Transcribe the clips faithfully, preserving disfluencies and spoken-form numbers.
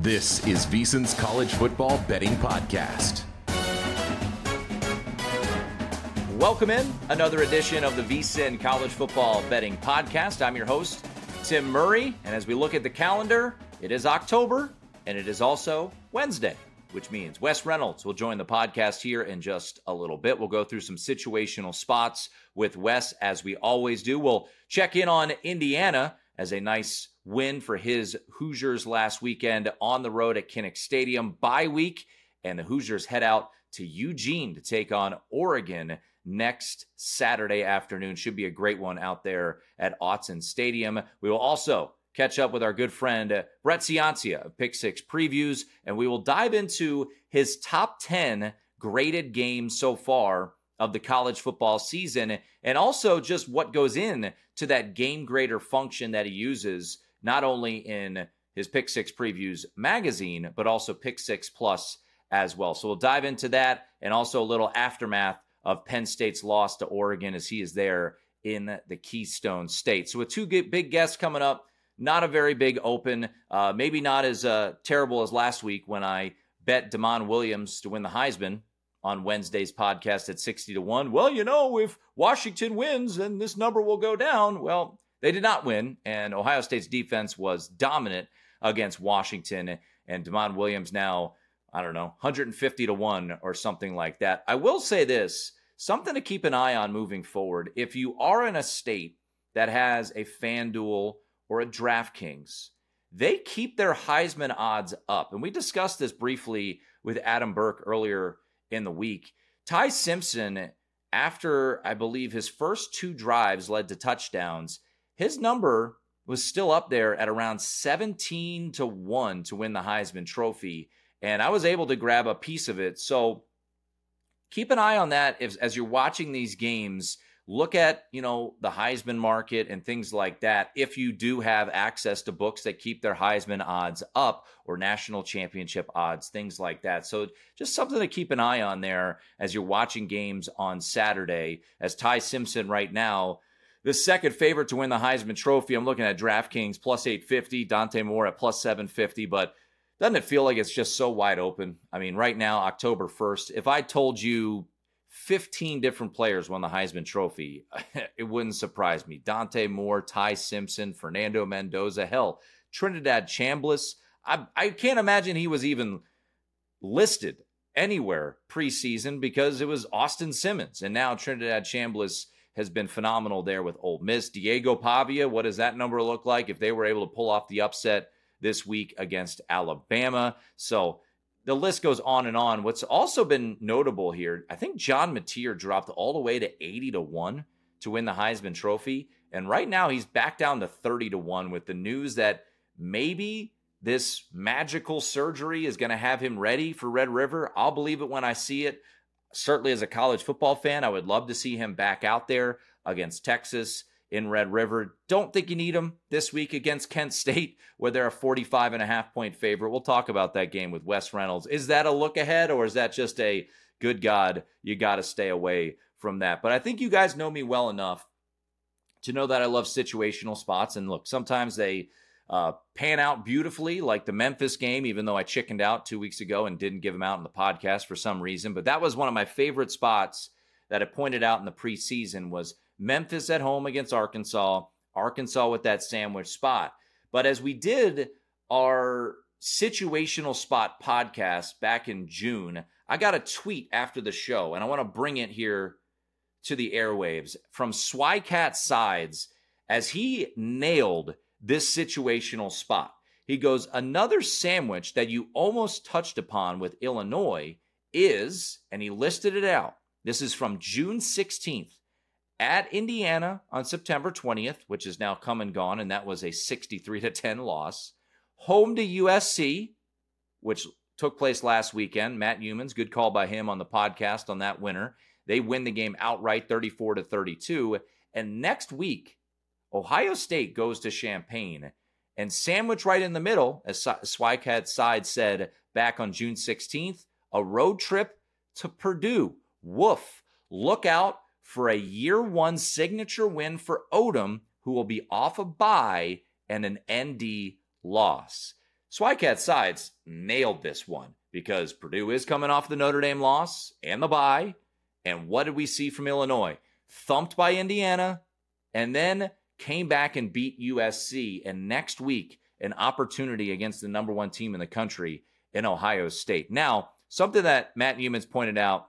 This is VSiN's College Football Betting Podcast. Welcome in another edition of the VSiN College Football Betting Podcast. I'm your host, Tim Murray, and as we look at the calendar, it is October, and it is also Wednesday, which means Wes Reynolds will join the podcast here in just a little bit. We'll go through some situational spots with Wes, as we always do. We'll check in on Indiana as a nice win for his Hoosiers last weekend on the road at Kinnick Stadium. Bye week, and the Hoosiers head out to Eugene to take on Oregon next Saturday afternoon. Should be a great one out there at Autzen Stadium. We will also catch up with our good friend uh, Brett Ciancia of Pick Six Previews, and we will dive into his top ten graded games so far of the college football season, and also just what goes in to that game grader function that he uses, not only in his Pick Six Previews magazine, but also Pick Six Plus as well. So we'll dive into that, and also a little aftermath of Penn State's loss to Oregon as he is there in the Keystone State. So with two big guests coming up, not a very big open, uh, maybe not as uh, terrible as last week when I bet Damon Williams to win the Heisman on Wednesday's podcast at sixty to one. Well, you know, if Washington wins, then this number will go down. Well, they did not win, and Ohio State's defense was dominant against Washington, and Damon Williams now, I don't know, one hundred fifty to one or something like that. I will say this, something to keep an eye on moving forward. If you are in a state that has a FanDuel or a DraftKings, they keep their Heisman odds up. And we discussed this briefly with Adam Burke earlier in the week. Ty Simpson, after I believe his first two drives led to touchdowns, his number was still up there at around seventeen to one to win the Heisman Trophy. And I was able to grab a piece of it. So keep an eye on that if, as you're watching these games. Look at, you know, the Heisman market and things like that if you do have access to books that keep their Heisman odds up, or national championship odds, things like that. So just something to keep an eye on there as you're watching games on Saturday, as Ty Simpson right now, the second favorite to win the Heisman Trophy. I'm looking at DraftKings plus eight fifty, Dante Moore at plus seven fifty, but doesn't it feel like it's just so wide open? I mean, right now, October first, if I told you fifteen different players won the Heisman Trophy, it wouldn't surprise me. Dante Moore, Ty Simpson, Fernando Mendoza, hell, Trinidad Chambliss. I, I can't imagine he was even listed anywhere preseason because it was Austin Simmons. And now Trinidad Chambliss has been phenomenal there with Ole Miss. Diego Pavia, what does that number look like if they were able to pull off the upset this week against Alabama? So the list goes on and on. What's also been notable here, I think John Mateer dropped all the way to eighty to one to win the Heisman Trophy. And right now he's back down to thirty to one with the news that maybe this magical surgery is going to have him ready for Red River. I'll believe it when I see it. Certainly as a college football fan, I would love to see him back out there against Texas in Red River. Don't think you need him this week against Kent State, where they're a forty-five and a half point favorite. We'll talk about that game with Wes Reynolds. Is that a look ahead, or is that just a good God, you got to stay away from that? But I think you guys know me well enough to know that I love situational spots. And look, sometimes they uh, pan out beautifully, like the Memphis game, even though I chickened out two weeks ago and didn't give them out in the podcast for some reason. But that was one of my favorite spots that I pointed out in the preseason, was Memphis at home against Arkansas, Arkansas with that sandwich spot. But as we did our situational spot podcast back in June, I got a tweet after the show, and I want to bring it here to the airwaves from Swycat Sides as he nailed this situational spot. He goes, another sandwich that you almost touched upon with Illinois is, and he listed it out. This is from June sixteenth. At Indiana on September twentieth, which is now come and gone, and that was a sixty-three to ten loss. Home to U S C, which took place last weekend. Matt Humans, good call by him on the podcast on that winner. They win the game outright, thirty-four to thirty-two. And next week, Ohio State goes to Champaign, and sandwich right in the middle, as Swikat's side said back on June sixteenth, a road trip to Purdue. Woof. Look out for a year one signature win for Odom, who will be off a bye and an N D loss. SWICAT sides nailed this one because Purdue is coming off the Notre Dame loss and the bye. And what did we see from Illinois? Thumped by Indiana and then came back and beat U S C. And next week, an opportunity against the number one team in the country in Ohio State. Now, something that Matt Newman's pointed out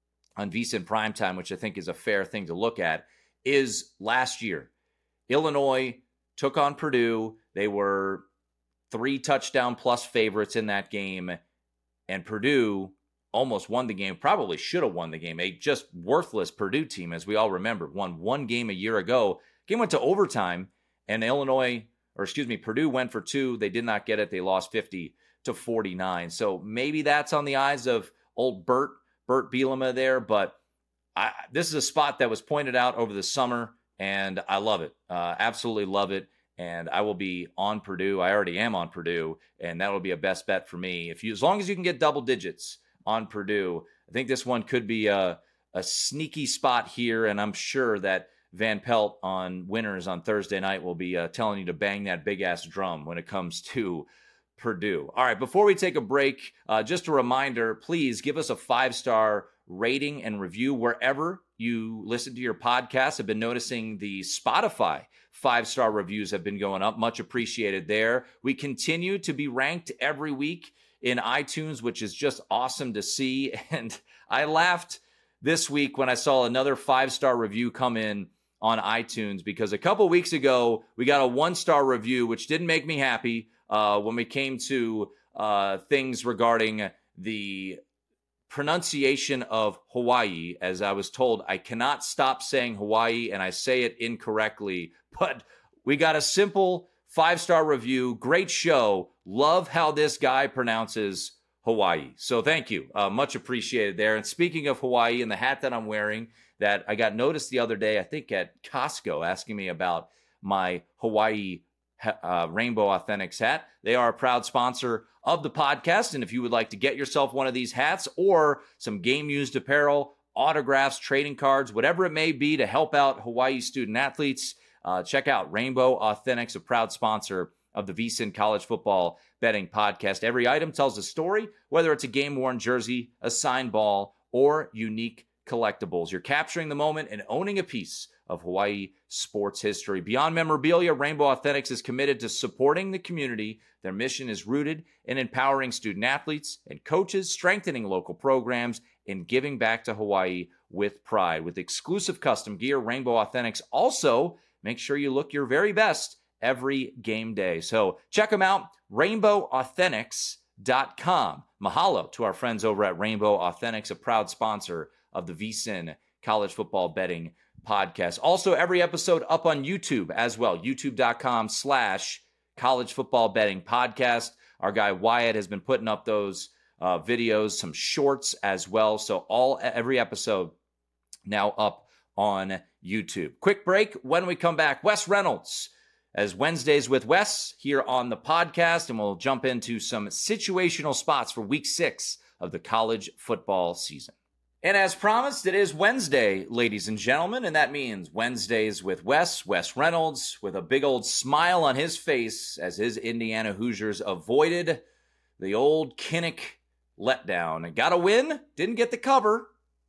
on VSiN Primetime, which I think is a fair thing to look at, is last year, Illinois took on Purdue. They were three touchdown plus favorites in that game, and Purdue almost won the game, probably should have won the game. A just worthless Purdue team, as we all remember, won one game a year ago. Game went to overtime, and Illinois, or excuse me, Purdue went for two. They did not get it. They lost fifty to forty-nine. So maybe that's on the eyes of old Bert, Bert Bielema there, but I, this is a spot that was pointed out over the summer, and I love it. Uh, absolutely love it. And I will be on Purdue. I already am on Purdue, and that will be a best bet for me. If you, as long as you can get double digits on Purdue, I think this one could be a, a sneaky spot here, and I'm sure that Van Pelt on Winners on Thursday night will be uh, telling you to bang that big-ass drum when it comes to Purdue. All right, before we take a break, uh, just a reminder, please give us a five-star rating and review wherever you listen to your podcast. I've been noticing the Spotify five-star reviews have been going up. Much appreciated there. We continue to be ranked every week in iTunes, which is just awesome to see. And I laughed this week when I saw another five-star review come in on iTunes, because a couple weeks ago, we got a one-star review, which didn't make me happy uh, when we came to uh, things regarding the pronunciation of Hawaii. As I was told, I cannot stop saying Hawaii, and I say it incorrectly. But we got a simple five-star review. Great show. Love how this guy pronounces Hawaii. So thank you. Uh, much appreciated there. And speaking of Hawaii and the hat that I'm wearing, that I got noticed the other day, I think at Costco, asking me about my Hawaii uh, Rainbow Authentics hat. They are a proud sponsor of the podcast. And if you would like to get yourself one of these hats or some game-used apparel, autographs, trading cards, whatever it may be to help out Hawaii student athletes, uh, check out Rainbow Authentics, a proud sponsor of the VSiN College Football Betting Podcast. Every item tells a story, whether it's a game-worn jersey, a signed ball, or unique collectibles. You're capturing the moment and owning a piece of Hawaii sports history. Beyond memorabilia, Rainbow Authentics is committed to supporting the community. Their mission is rooted in empowering student athletes and coaches, strengthening local programs, and giving back to Hawaii with pride. With exclusive custom gear, Rainbow Authentics also makes sure you look your very best every game day. So check them out, rainbow authentics dot com. Mahalo to our friends over at Rainbow Authentics, a proud sponsor of the VSiN College Football Betting Podcast. Also, every episode up on YouTube as well, youtube.com slash college football betting podcast. Our guy Wyatt has been putting up those uh, videos, some shorts as well. So all every episode now up on YouTube. Quick break. When we come back, Wes Reynolds as Wednesdays with Wes here on the podcast, and we'll jump into some situational spots for week six of the college football season. And as promised, it is Wednesday, ladies and gentlemen, and that means Wednesdays with Wes, Wes Reynolds, with a big old smile on his face as his Indiana Hoosiers avoided the old Kinnick letdown and got a win, didn't get the cover,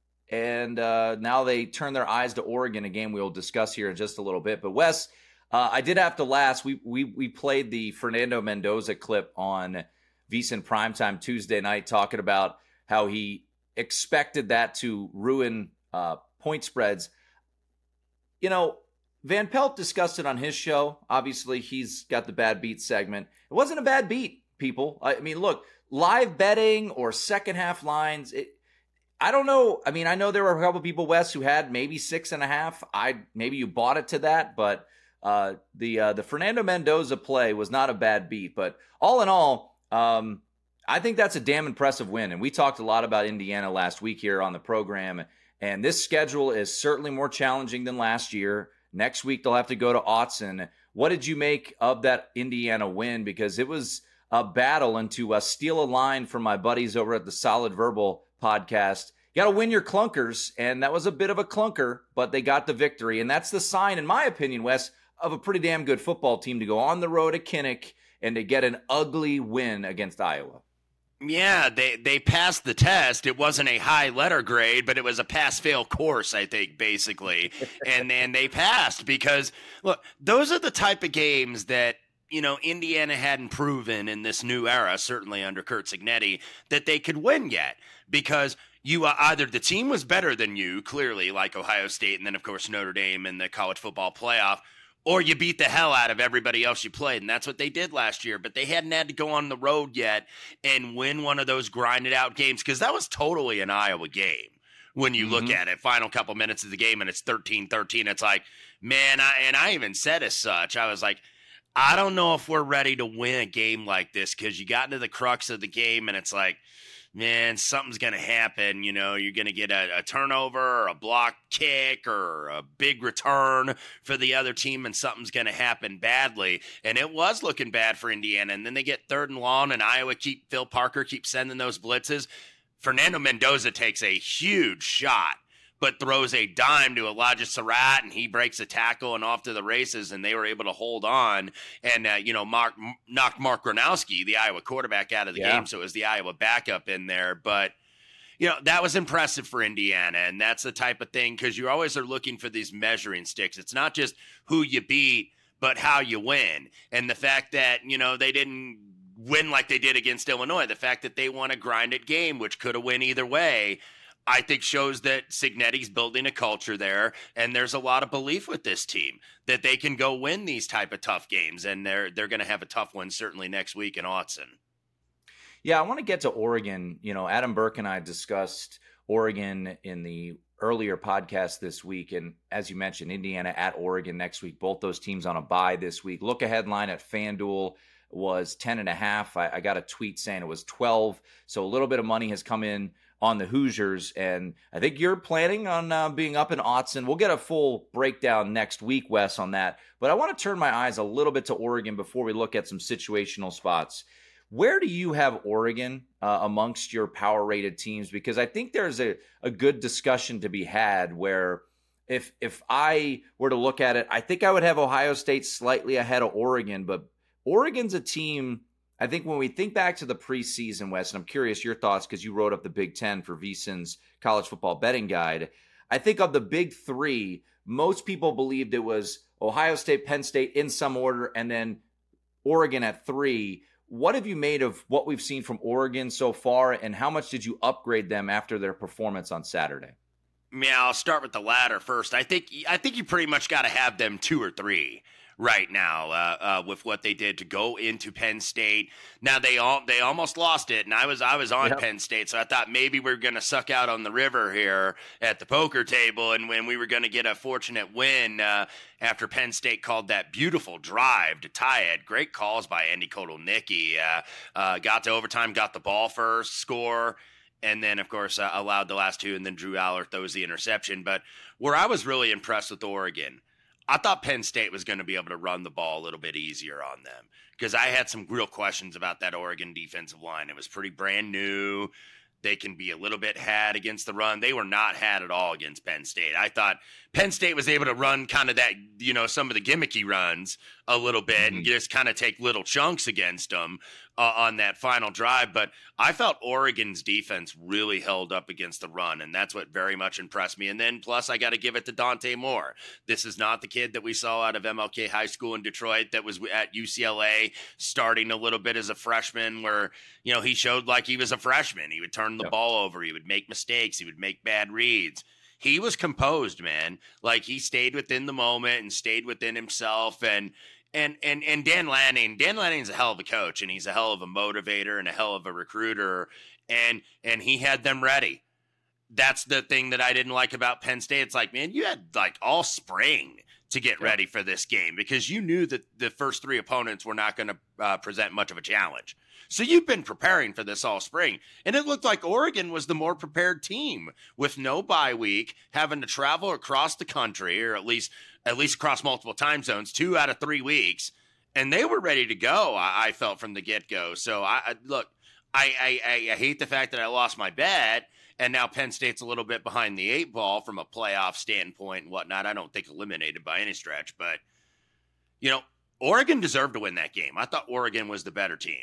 and uh, now they turn their eyes to Oregon, a game we'll discuss here in just a little bit. But Wes, uh, I did have to last. We, we, we played the Fernando Mendoza clip on VSiN Primetime Tuesday night, talking about how he expected that to ruin uh, point spreads. You know, Van Pelt discussed it on his show. Obviously, he's got the bad beat segment. It wasn't a bad beat, people. I mean, look, live betting or second half lines, it, I don't know. I mean, I know there were a couple people, Wes, who had maybe six and a half. I maybe you bought it to that, but uh, the uh, the Fernando Mendoza play was not a bad beat. But all in all, um, I think that's a damn impressive win. And we talked a lot about Indiana last week here on the program. And this schedule is certainly more challenging than last year. Next week, they'll have to go to Autzen. What did you make of that Indiana win? Because it was a battle, and to uh, steal a line from my buddies over at the Solid Verbal podcast, you got to win your clunkers. And that was a bit of a clunker, but they got the victory. And that's the sign, in my opinion, Wes, of a pretty damn good football team, to go on the road at Kinnick and to get an ugly win against Iowa. Yeah, they, they passed the test. It wasn't a high letter grade, but it was a pass-fail course, I think, basically. and then they passed because, look, those are the type of games that, you know, Indiana hadn't proven in this new era, certainly under Curt Cignetti, that they could win yet. Because you uh, either the team was better than you, clearly, like Ohio State, and then, of course, Notre Dame in the college football playoff, or you beat the hell out of everybody else you played, and that's what they did last year. But they hadn't had to go on the road yet and win one of those grinded-out games, because that was totally an Iowa game when you mm-hmm. look at it. Final couple minutes of the game, and it's thirteen thirteen. It's like, man, I, and I even said as such, I was like, I don't know if we're ready to win a game like this, because you got into the crux of the game, and it's like, man, something's going to happen. You know, you're going to get a, a turnover or a block kick or a big return for the other team, and something's going to happen badly. And it was looking bad for Indiana. And then they get third and long, and Iowa keep Phil Parker keeps sending those blitzes. Fernando Mendoza takes a huge shot, but throws a dime to Elijah Surratt, and he breaks a tackle and off to the races, and they were able to hold on and, uh, you know, Mark, knocked Mark Gronowski, the Iowa quarterback, out of the yeah. game, so it was the Iowa backup in there. But, you know, that was impressive for Indiana, and that's the type of thing, because you always are looking for these measuring sticks. It's not just who you beat, but how you win. And the fact that, you know, they didn't win like they did against Illinois, the fact that they won a grinded game, which could have went either way, I think shows that Cignetti's building a culture there, and there's a lot of belief with this team that they can go win these type of tough games, and they're they're going to have a tough one certainly next week in Autzen. Yeah, I want to get to Oregon. You know, Adam Burke and I discussed Oregon in the earlier podcast this week, and as you mentioned, Indiana at Oregon next week. Both those teams on a bye this week. Look ahead line at FanDuel was ten and a half. I, I got a tweet saying it was twelve, so a little bit of money has come in on the Hoosiers, and I think you're planning on uh, being up in Autzen. We'll get a full breakdown next week, Wes, on that. But I want to turn my eyes a little bit to Oregon before we look at some situational spots. Where do you have Oregon uh, amongst your power-rated teams? Because I think there's a, a good discussion to be had where if if I were to look at it, I think I would have Ohio State slightly ahead of Oregon, but Oregon's a team, I think when we think back to the preseason, Wes, and I'm curious your thoughts because you wrote up the Big Ten for VSiN's college football betting guide. I think of the big three, most people believed it was Ohio State, Penn State in some order, and then Oregon at three. What have you made of what we've seen from Oregon so far, and how much did you upgrade them after their performance on Saturday? Yeah, I'll start with the latter first. I think I think you pretty much got to have them two or three right now uh, uh, with what they did to go into Penn State. Now they all they almost lost it, and I was I was on yep. Penn State, so I thought maybe we are going to suck out on the river here at the poker table, and when we were going to get a fortunate win uh, after Penn State called that beautiful drive to tie it. Great calls by Andy Kotelnicki. Uh, uh, got to overtime, got the ball first, score. And then, of course, uh, allowed the last two, and then Drew Aller throws the interception. But where I was really impressed with Oregon, I thought Penn State was going to be able to run the ball a little bit easier on them because I had some real questions about that Oregon defensive line. It was pretty brand new. They can be a little bit had against the run. They were not had at all against Penn State. I thought Penn State was able to run kind of that, you know, some of the gimmicky runs a little bit mm-hmm. and just kind of take little chunks against them uh, on that final drive. But I felt Oregon's defense really held up against the run, and that's what very much impressed me. And then plus I got to give it to Dante Moore. This is not the kid that we saw out of M L K High School in Detroit that was at U C L A starting a little bit as a freshman where, you know, he showed like he was a freshman. He would turn the yep. ball over. He would make mistakes. He would make bad reads. He was composed, man. Like he stayed within the moment and stayed within himself. And and and and Dan Lanning, Dan Lanning's a hell of a coach, and he's a hell of a motivator and a hell of a recruiter. And and he had them ready. That's the thing that I didn't like about Penn State. It's like, man, you had like all spring to get yeah. ready for this game because you knew that the first three opponents were not going to uh, present much of a challenge. So you've been preparing for this all spring, and it looked like Oregon was the more prepared team with no bye week, having to travel across the country, or at least at least across multiple time zones, two out of three weeks, and they were ready to go. I, I felt from the get go. So I, I look, I, I I hate the fact that I lost my bet, and now Penn State's a little bit behind the eight ball from a playoff standpoint and whatnot. I don't think eliminated by any stretch, but you know. Oregon deserved to win that game. I thought Oregon was the better team.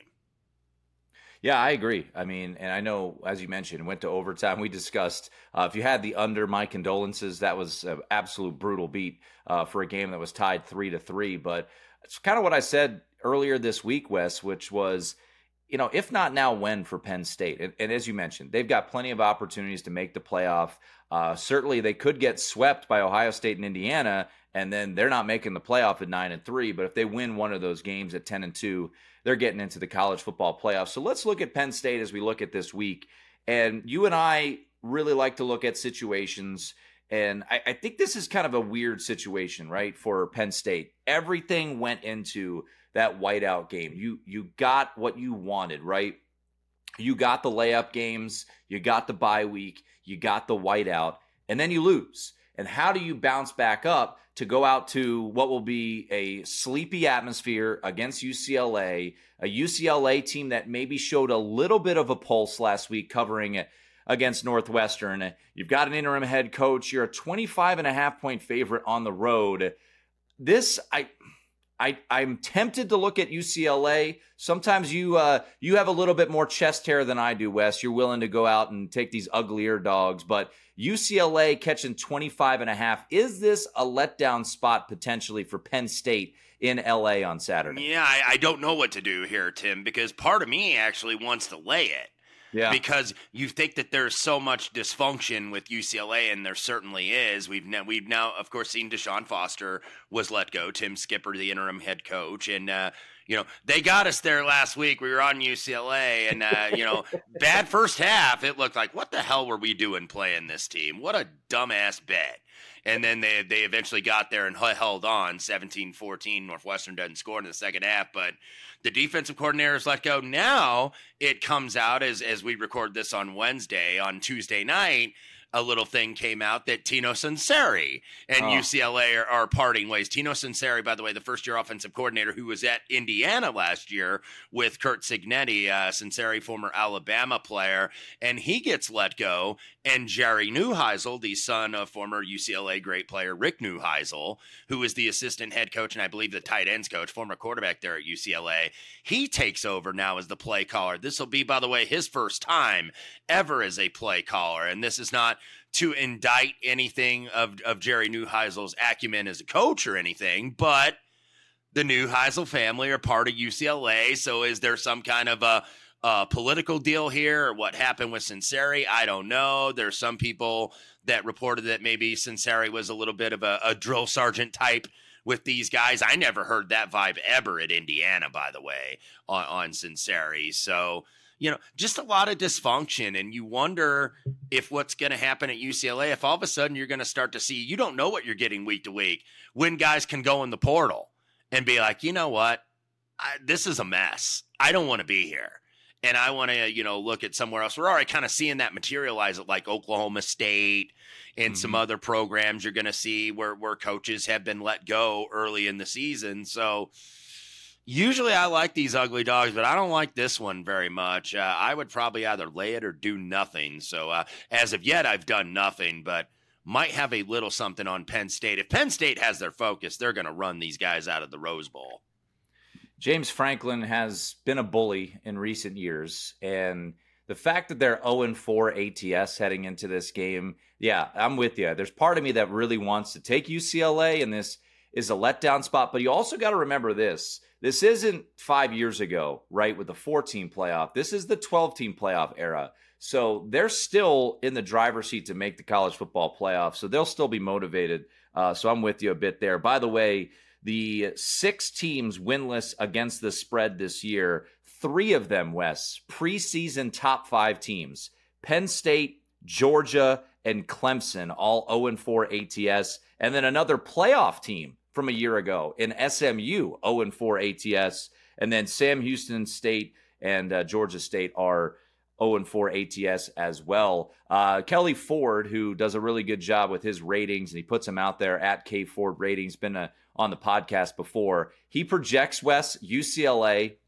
Yeah, I agree. I mean, and I know, as you mentioned, went to overtime. We discussed uh, if you had the under, my condolences. That was an absolute brutal beat uh, for a game that was tied three to three. But it's kind of what I said earlier this week, Wes, which was, you know, if not now, when for Penn State? And, and as you mentioned, they've got plenty of opportunities to make the playoff. Uh, certainly, they could get swept by Ohio State and Indiana, and then they're not making the playoff at nine and three. But if they win one of those games at ten and two, they're getting into the college football playoff. So let's look at Penn State as we look at this week. And you and I really like to look at situations. And I, I think this is kind of a weird situation, right, for Penn State. Everything went into that whiteout game. You you got what you wanted, right? You got the layup games, you got the bye week, you got the whiteout, and then you lose. And how do you bounce back up to go out to what will be a sleepy atmosphere against U C L A, a U C L A team that maybe showed a little bit of a pulse last week covering it against Northwestern? You've got an interim head coach. You're a twenty-five and a half point favorite on the road. This, I... I, I'm tempted to look at U C L A. Sometimes you uh, you have a little bit more chest hair than I do, Wes. You're willing to go out and take these uglier dogs. But U C L A catching twenty-five and a half. Is this a letdown spot potentially for Penn State in L A on Saturday? Yeah, I, I don't know what to do here, Tim, because part of me actually wants to lay it. Yeah. Because you think that there's so much dysfunction with U C L A, and there certainly is. We've now, we've now, of course, seen Deshaun Foster was let go. Tim Skipper, the interim head coach, and uh, you know they got us there last week. We were on U C L A, and uh, you know, bad first half. It looked like, what the hell were we doing playing this team? What a dumbass bet. And then they they eventually got there and held on, seventeen fourteen. Northwestern doesn't score in the second half, but the defensive coordinator is let go. Now it comes out as as we record this on Wednesday, on Tuesday night, a little thing came out that Tino Sunseri and oh. U C L A are, are parting ways. Tino Sunseri, by the way, the first-year offensive coordinator who was at Indiana last year with Curt Cignetti, uh, Sunseri, former Alabama player, and he gets let go. And Jerry Neuheisel, the son of former U C L A great player Rick Neuheisel, who is the assistant head coach and I believe the tight ends coach, former quarterback there at U C L A, he takes over now as the play caller. This will be, by the way, his first time ever as a play caller, and this is not to indict anything of, of Jerry Neuheisel's acumen as a coach or anything, but the Neuheisel family are part of U C L A, so is there some kind of a Uh, political deal here, or what happened with Sunseri? I don't know. There's some people that reported that maybe Sunseri was a little bit of a, a drill sergeant type with these guys. I never heard that vibe ever at Indiana, by the way, on, on Sunseri. So, you know, just a lot of dysfunction, and you wonder if what's going to happen at U C L A, if all of a sudden you're going to start to see, you don't know what you're getting week to week, when guys can go in the portal and be like, you know what, I, this is a mess. I don't want to be here. And I want to, you know, look at somewhere else. We're already kind of seeing that materialize at like Oklahoma State and mm-hmm. some other programs you're going to see where, where coaches have been let go early in the season. So usually I like these ugly dogs, but I don't like this one very much. Uh, I would probably either lay it or do nothing. So uh, as of yet, I've done nothing, but might have a little something on Penn State. If Penn State has their focus, they're going to run these guys out of the Rose Bowl. James Franklin has been a bully in recent years, and the fact that they're oh and four A T S heading into this game, yeah, I'm with you. There's part of me that really wants to take U C L A, and this is a letdown spot, but you also got to remember this. This isn't five years ago, right, with the four-team playoff. This is the twelve-team playoff era. So they're still in the driver's seat to make the college football playoff, so they'll still be motivated. Uh, so I'm with you a bit there. By the way, the six teams winless against the spread this year, three of them, Wes, preseason top five teams. Penn State, Georgia, and Clemson, all oh and four A T S. And then another playoff team from a year ago in S M U, oh and four A T S. And then Sam Houston State and uh, Georgia State are oh and four A T S as well. Uh, Kelly Ford, who does a really good job with his ratings, and he puts them out there at K Ford Ratings, been a, on the podcast before. He projects, Wes, U C L A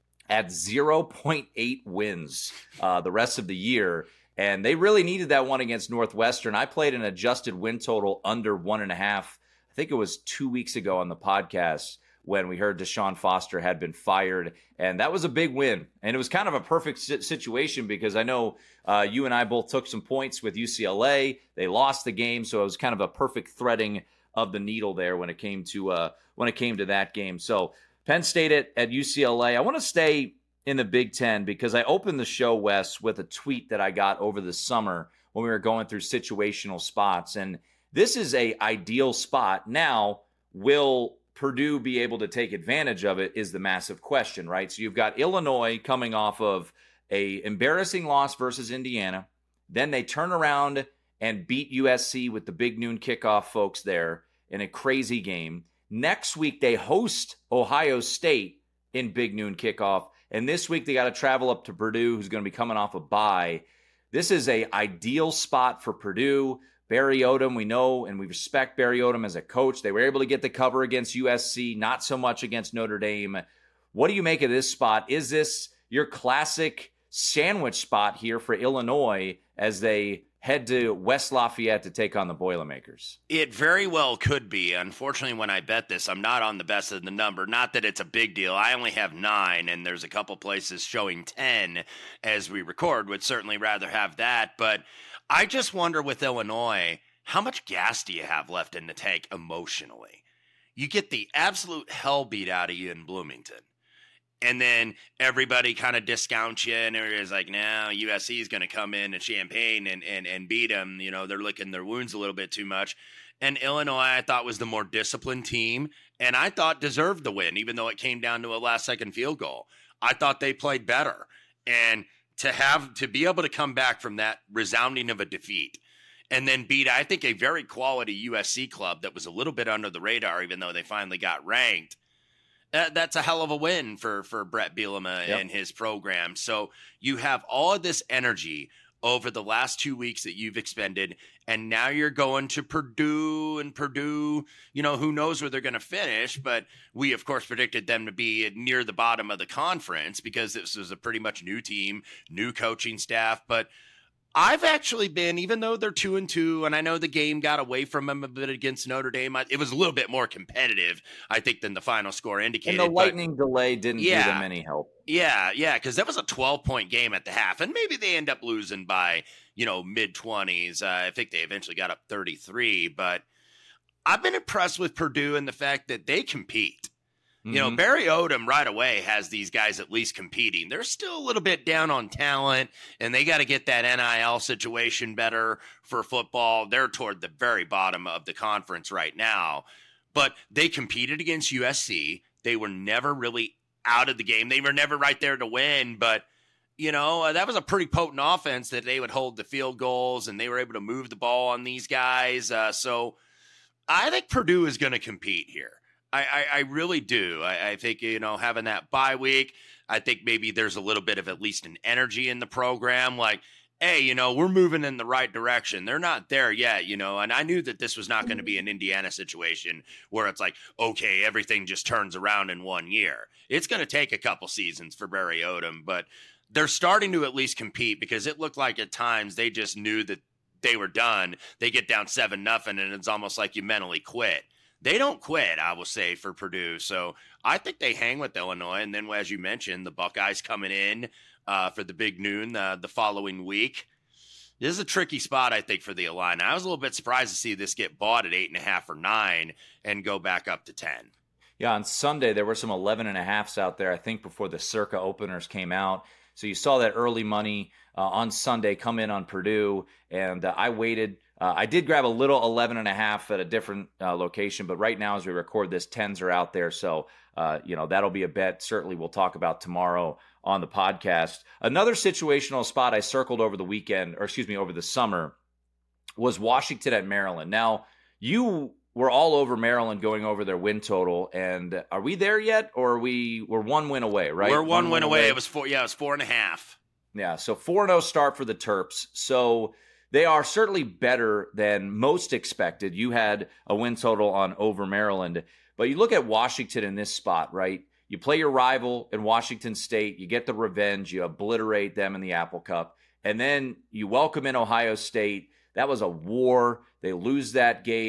at zero point eight wins uh, the rest of the year. And they really needed that one against Northwestern. I played an adjusted win total under one and a half. I think it was two weeks ago on the podcast when we heard Deshaun Foster had been fired. And that was a big win. And it was kind of a perfect situation because I know uh, you and I both took some points with U C L A. They lost the game, so it was kind of a perfect threading of the needle there when it came to uh, when it came to that game. So Penn State at, at U C L A. I want to stay in the Big Ten because I opened the show, Wes, with a tweet that I got over the summer when we were going through situational spots. And this is a ideal spot. Now, will Purdue be able to take advantage of it is the massive question, right? So you've got Illinois coming off of a embarrassing loss versus Indiana. Then they turn around and beat U S C with the big noon kickoff folks there in a crazy game. Next week, they host Ohio State in big noon kickoff. And this week, they got to travel up to Purdue, who's going to be coming off a bye. This is a ideal spot for Purdue. Barry Odom, we know and we respect Barry Odom as a coach. They were able to get the cover against U S C, not so much against Notre Dame. What do you make of this spot? Is this your classic sandwich spot here for Illinois as they head to West Lafayette to take on the Boilermakers? It very well could be. Unfortunately, when I bet this, I'm not on the best of the number. Not that it's a big deal. I only have nine, and there's a couple places showing ten as we record. Would certainly rather have that. But I just wonder with Illinois, how much gas do you have left in the tank emotionally? You get the absolute hell beat out of you in Bloomington. And then everybody kind of discounts you, and everybody's like, "Now U S C is going to come in and Champaign and, and and beat them. You know, they're licking their wounds a little bit too much." And Illinois, I thought, was the more disciplined team, and I thought deserved the win, even though it came down to a last-second field goal. I thought they played better, and to have to be able to come back from that resounding of a defeat, and then beat, I think, a very quality U S C club that was a little bit under the radar, even though they finally got ranked. That, that's a hell of a win for, for Brett Bielema yep. and his program. So you have all of this energy over the last two weeks that you've expended, and now you're going to Purdue, and Purdue, you know, who knows where they're going to finish, but we, of course, predicted them to be near the bottom of the conference because this was a pretty much new team, new coaching staff, but I've actually been, even though they're two and two, and I know the game got away from them a bit against Notre Dame, it was a little bit more competitive, I think, than the final score indicated. And the lightning but, delay didn't yeah, do them any help. Yeah, yeah, because that was a twelve-point game at the half, and maybe they end up losing by, you know, mid-twenties. Uh, I think they eventually got up thirty-three, but I've been impressed with Purdue and the fact that they compete. You know, mm-hmm. Barry Odom right away has these guys at least competing. They're still a little bit down on talent, and they got to get that N I L situation better for football. They're toward the very bottom of the conference right now. But they competed against U S C. They were never really out of the game. They were never right there to win. But, you know, uh, that was a pretty potent offense that they would hold the field goals, and they were able to move the ball on these guys. Uh, so I think Purdue is going to compete here. I, I, I really do. I, I think, you know, having that bye week, I think maybe there's a little bit of at least an energy in the program. Like, hey, you know, we're moving in the right direction. They're not there yet, you know, and I knew that this was not going to be an Indiana situation where it's like, okay, everything just turns around in one year. It's going to take a couple seasons for Barry Odom, but they're starting to at least compete because it looked like at times they just knew that they were done. They get down seven nothing, and it's almost like you mentally quit. They don't quit, I will say, for Purdue. So I think they hang with Illinois. And then, as you mentioned, the Buckeyes coming in uh, for the big noon uh, the following week. This is a tricky spot, I think, for the Illini. I was a little bit surprised to see this get bought at eight and a half or nine and go back up to ten. Yeah, on Sunday, there were some eleven and a halves out there, I think, before the Circa openers came out. So you saw that early money uh, on Sunday come in on Purdue, and uh, I waited. Uh, I did grab a little eleven and a half at a different uh, location, but right now as we record this, tens are out there. So, uh, you know, that'll be a bet. Certainly we'll talk about tomorrow on the podcast. Another situational spot I circled over the weekend, or excuse me, over the summer, was Washington at Maryland. Now, you were all over Maryland going over their win total, and are we there yet, or are we, we're one win away, right? We're one, one win, win away. away. It was four, yeah, it was four and a half. Yeah, so four and oh start for the Terps. So they are certainly better than most expected. You had a win total on over Maryland, but you look at Washington in this spot, right? You play your rival in Washington State, you get the revenge, you obliterate them in the Apple Cup, and then you welcome in Ohio State. That was a war. They lose that game.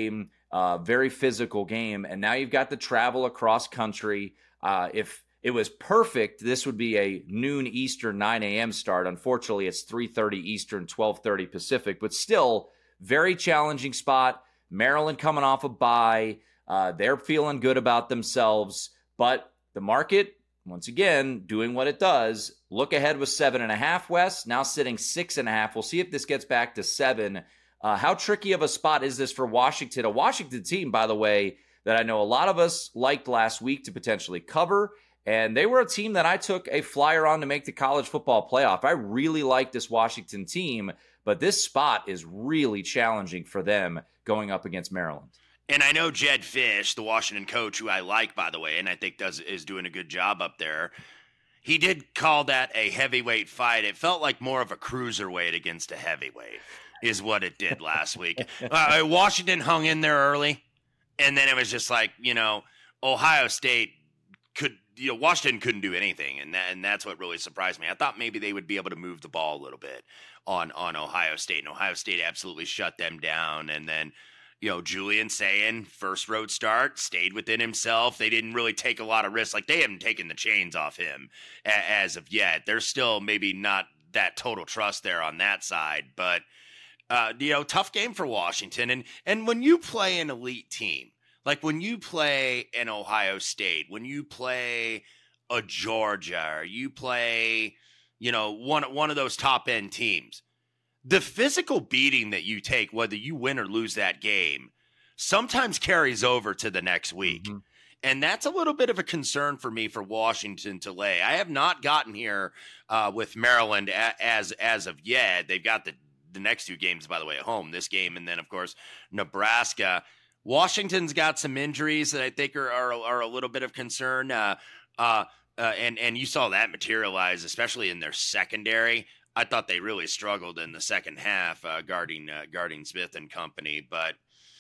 Uh, very physical game. And now you've got the travel across country. Uh, if it was perfect, this would be a noon Eastern, nine a.m. start. Unfortunately, it's three thirty Eastern, twelve thirty Pacific, but still very challenging spot. Maryland coming off a bye. Uh, they're feeling good about themselves, but the market, once again, doing what it does. Look ahead was seven and a half West, now sitting six and a half. We'll see if this gets back to seven. Uh, how tricky of a spot is this for Washington? A Washington team, by the way, that I know a lot of us liked last week to potentially cover. And they were a team that I took a flyer on to make the college football playoff. I really like this Washington team, but this spot is really challenging for them going up against Maryland. And I know Jed Fish, the Washington coach, who I like, by the way, and I think does is doing a good job up there. He did call that a heavyweight fight. It felt like more of a cruiserweight against a heavyweight is what it did last week. Uh, Washington hung in there early, and then it was just like, you know, Ohio State could, you know, Washington couldn't do anything, and that, and that's what really surprised me. I thought maybe they would be able to move the ball a little bit on, on Ohio State, and Ohio State absolutely shut them down, and then, you know, Julian Sayin, first road start, stayed within himself. They didn't really take a lot of risks. Like, they haven't taken the chains off him a- as of yet. There's still maybe not that total trust there on that side, but Uh, you know, tough game for Washington. And and when you play an elite team, like when you play an Ohio State, when you play a Georgia, or you play, you know, one, one of those top-end teams, the physical beating that you take, whether you win or lose that game, sometimes carries over to the next week. Mm-hmm. And that's a little bit of a concern for me for Washington to lay. I have not gotten here uh, with Maryland a- as as of yet. They've got the the next two games, by the way, at home, this game, and then, of course, Nebraska. Washington's got some injuries that I think are are, are a little bit of concern, uh, uh, uh, and, and you saw that materialize, especially in their secondary. I thought they really struggled in the second half uh, guarding uh, guarding Smith and company, but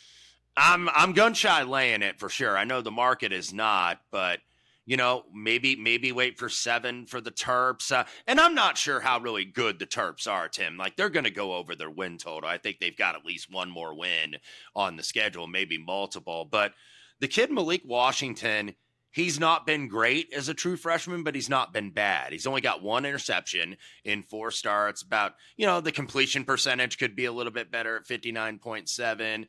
I'm I'm gun-shy laying it for sure. I know the market is not, but you know, maybe maybe wait for seven for the Terps. Uh, and I'm not sure how really good the Terps are, Tim. Like, they're going to go over their win total. I think they've got at least one more win on the schedule, maybe multiple. But the kid Malik Washington, he's not been great as a true freshman, but he's not been bad. He's only got one interception in four starts. About, you know, the completion percentage could be a little bit better at fifty-nine point seven.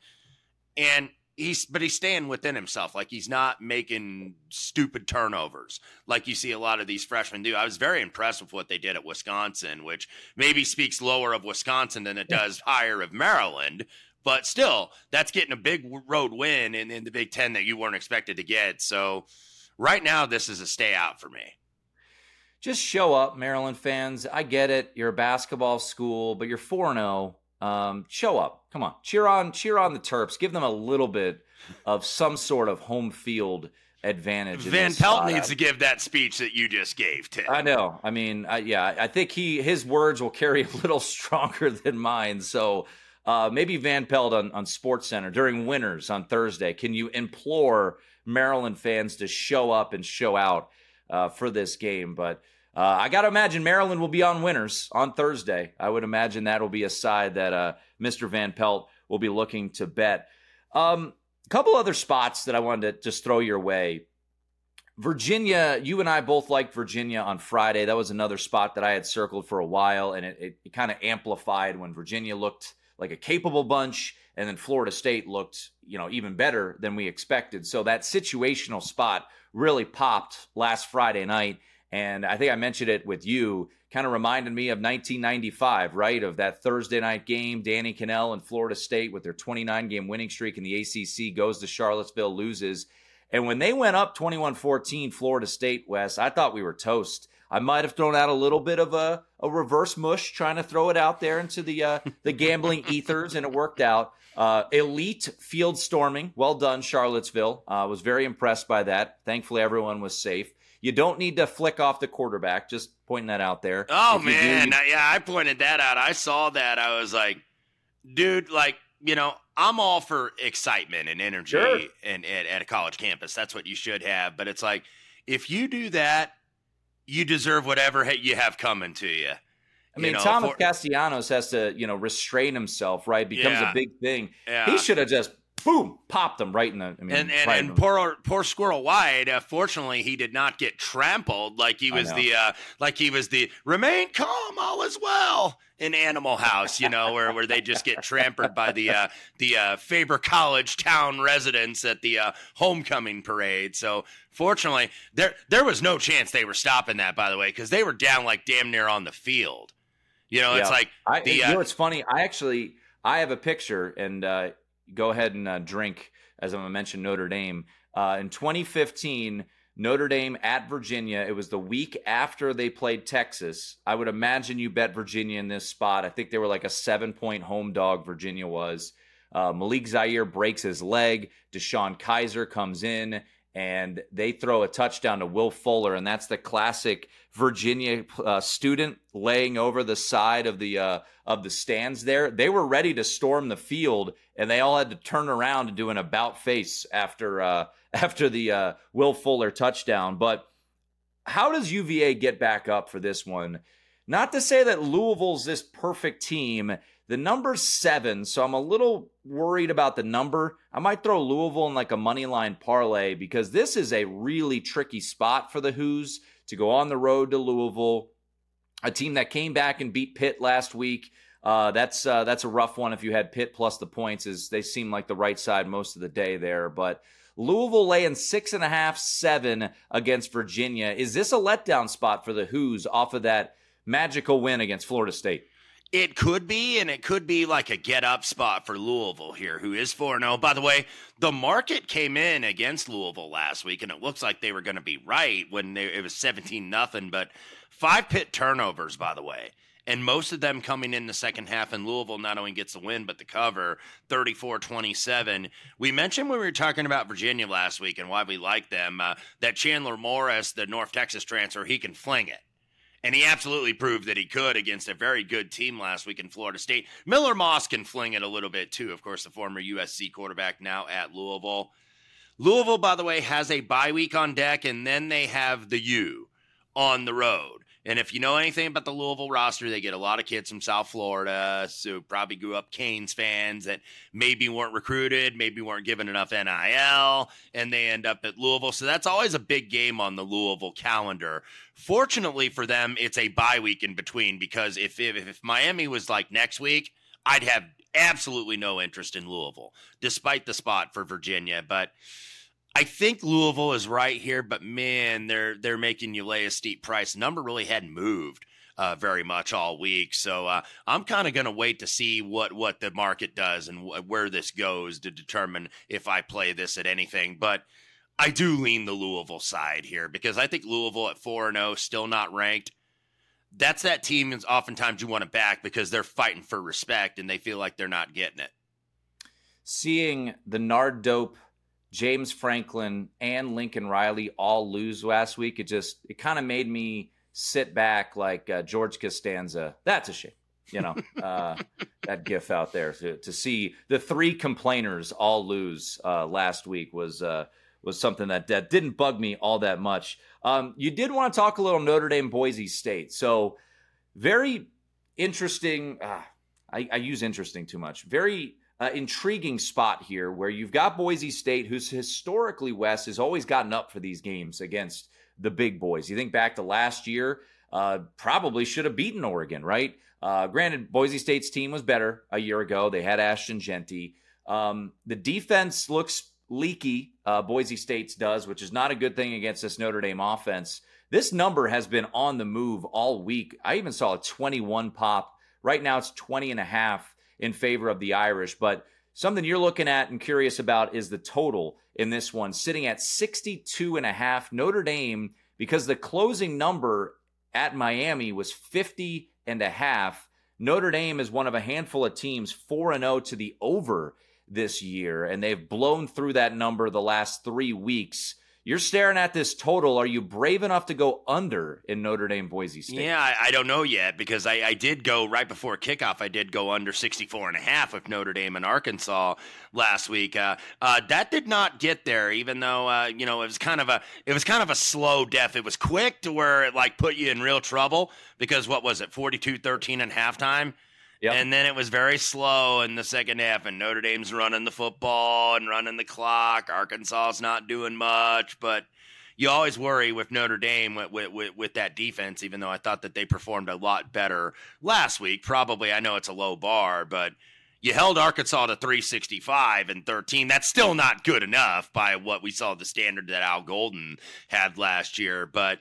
And He's, but he's staying within himself. Like, he's not making stupid turnovers like you see a lot of these freshmen do. I was very impressed with what they did at Wisconsin, which maybe speaks lower of Wisconsin than it does higher of Maryland. But still, that's getting a big road win in, in the Big Ten that you weren't expected to get. So right now, this is a stay out for me. Just show up, Maryland fans. I get it. You're a basketball school, but you're four and oh. Um, show up. Come on. Cheer on cheer on the Terps. Give them a little bit of some sort of home field advantage. Van Pelt needs to give that speech that you just gave, Tim. I know. I mean, I, yeah, I think he his words will carry a little stronger than mine. So uh, maybe Van Pelt on, on SportsCenter during Winners on Thursday. Can you implore Maryland fans to show up and show out uh, for this game? But Uh, I got to imagine Maryland will be on Winners on Thursday. I would imagine that will be a side that uh, Mister Van Pelt will be looking to bet. Um, a couple other spots that I wanted to just throw your way. Virginia, you and I both liked Virginia on Friday. That was another spot that I had circled for a while, and it, it, it kind of amplified when Virginia looked like a capable bunch, and then Florida State looked, you know, even better than we expected. So that situational spot really popped last Friday night. And I think I mentioned it with you, kind of reminded me of nineteen ninety-five, right? Of that Thursday night game, Danny Cannell and Florida State with their twenty-nine game winning streak in the A C C goes to Charlottesville, loses. And when they went up twenty-one fourteen, Florida State, Wes, I thought we were toast. I might have thrown out a little bit of a, a reverse mush, trying to throw it out there into the uh, the gambling ethers, and it worked out. Uh, elite field storming. Well done, Charlottesville. I uh, was very impressed by that. Thankfully, everyone was safe. You don't need to flick off the quarterback. Just pointing that out there. Oh, man. Do, you- yeah, I pointed that out. I saw that. I was like, dude, like, you know, I'm all for excitement and energy sure. and, and at a college campus. That's what you should have. But it's like, if you do that, you deserve whatever you have coming to you. I mean, you know, Thomas for- Castellanos has to, you know, restrain himself, right? Becomes yeah. a big thing. Yeah. He should have just boom, popped them right in the. I mean, and and, right and poor poor Squirrel White. Uh, fortunately, he did not get trampled like he was the uh, like he was the remain calm, all is well in Animal House. You know, where, where they just get trampled by the uh, the uh, Faber College town residents at the uh, homecoming parade. So fortunately, there there was no chance they were stopping that. By the way, because they were down like damn near on the field. You know, it's yeah. like I, the. You uh, know, it's funny. I actually I have a picture and. Uh, Go ahead and uh, drink, as I'm going to mention Notre Dame. Uh, in twenty fifteen, Notre Dame at Virginia, it was the week after they played Texas. I would imagine you bet Virginia in this spot. I think they were like a seven-point home dog, Virginia was. Uh, Malik Zaire breaks his leg. Deshaun Kaiser comes in, and they throw a touchdown to Will Fuller, and that's the classic Virginia uh, student laying over the side of the uh, of the stands there. They were ready to storm the field, and they all had to turn around and do an about face after uh, after the uh, Will Fuller touchdown. But how does U V A get back up for this one? Not to say that Louisville's this perfect team. The number's seven, so I'm a little worried about the number. I might throw Louisville in like a money line parlay because this is a really tricky spot for the Hoos to go on the road to Louisville, a team that came back and beat Pitt last week. Uh, that's uh, that's a rough one if you had Pitt plus the points, as they seem like the right side most of the day there. But Louisville laying six and a half, seven against Virginia. Is this a letdown spot for the Hoos off of that magical win against Florida State? It could be, and it could be like a get-up spot for Louisville here, who is four and oh. By the way, the market came in against Louisville last week, and it looks like they were going to be right when they, it was seventeen nothing, but five Pitt turnovers, by the way, and most of them coming in the second half, and Louisville not only gets the win, but the cover, thirty-four twenty-seven. We mentioned when we were talking about Virginia last week and why we like them, uh, that Chandler Morris, the North Texas transfer, he can fling it. And he absolutely proved that he could against a very good team last week in Florida State. Miller Moss can fling it a little bit too. Of course, the former U S C quarterback now at Louisville. Louisville, by the way, has a bye week on deck, and then they have the U on the road. And if you know anything about the Louisville roster, they get a lot of kids from South Florida, so probably grew up Canes fans that maybe weren't recruited, maybe weren't given enough N I L, and they end up at Louisville. So that's always a big game on the Louisville calendar. Fortunately for them, it's a bye week in between, because if, if, if Miami was like next week, I'd have absolutely no interest in Louisville, despite the spot for Virginia. But I think Louisville is right here, but man, they're they're making you lay a steep price. The number really hadn't moved uh, very much all week, so uh, I'm kind of going to wait to see what, what the market does and wh- where this goes to determine if I play this at anything. But I do lean the Louisville side here because I think Louisville at four and oh, still not ranked. That's that team that's oftentimes you want to back because they're fighting for respect and they feel like they're not getting it. Seeing the Nard Dope, James Franklin, and Lincoln Riley all lose last week, it just it kind of made me sit back like uh, George Costanza. That's a shame, you know, uh, that gif out there to, to see the three complainers all lose uh, last week was uh, was something that, that didn't bug me all that much. Um, you did want to talk a little Notre Dame Boise State, so very interesting. Uh, I, I use interesting too much. Very. Uh, intriguing spot here where you've got Boise State, who's historically, Wes, has always gotten up for these games against the big boys. You think back to last year, uh, probably should have beaten Oregon, right? Uh, granted, Boise State's team was better a year ago. They had Ashton Genty. Um, the defense looks leaky, uh, Boise State's does, which is not a good thing against this Notre Dame offense. This number has been on the move all week. I even saw a twenty-one pop. Right now it's twenty and a half in favor of the Irish, but something you're looking at and curious about is the total in this one, sitting at sixty-two and a half. Notre Dame, because the closing number at Miami was fifty and a half. Notre Dame is one of a handful of teams four and oh to the over this year, and they've blown through that number the last three weeks. You're staring at this total. Are you brave enough to go under in Notre Dame Boise State? Yeah, I, I don't know yet because I, I did go right before kickoff. I did go under sixty-four and a half with Notre Dame and Arkansas last week. Uh, uh, that did not get there, even though uh, you know it was kind of a it was kind of a slow death. It was quick to where it like put you in real trouble because what was it, forty-two thirteen at halftime? Yep. And then it was very slow in the second half, and Notre Dame's running the football and running the clock. Arkansas's not doing much, but you always worry with Notre Dame with, with, with, with that defense, even though I thought that they performed a lot better last week. Probably, I know it's a low bar, but you held Arkansas to three sixty-five and thirteen. That's still not good enough by what we saw the standard that Al Golden had last year, but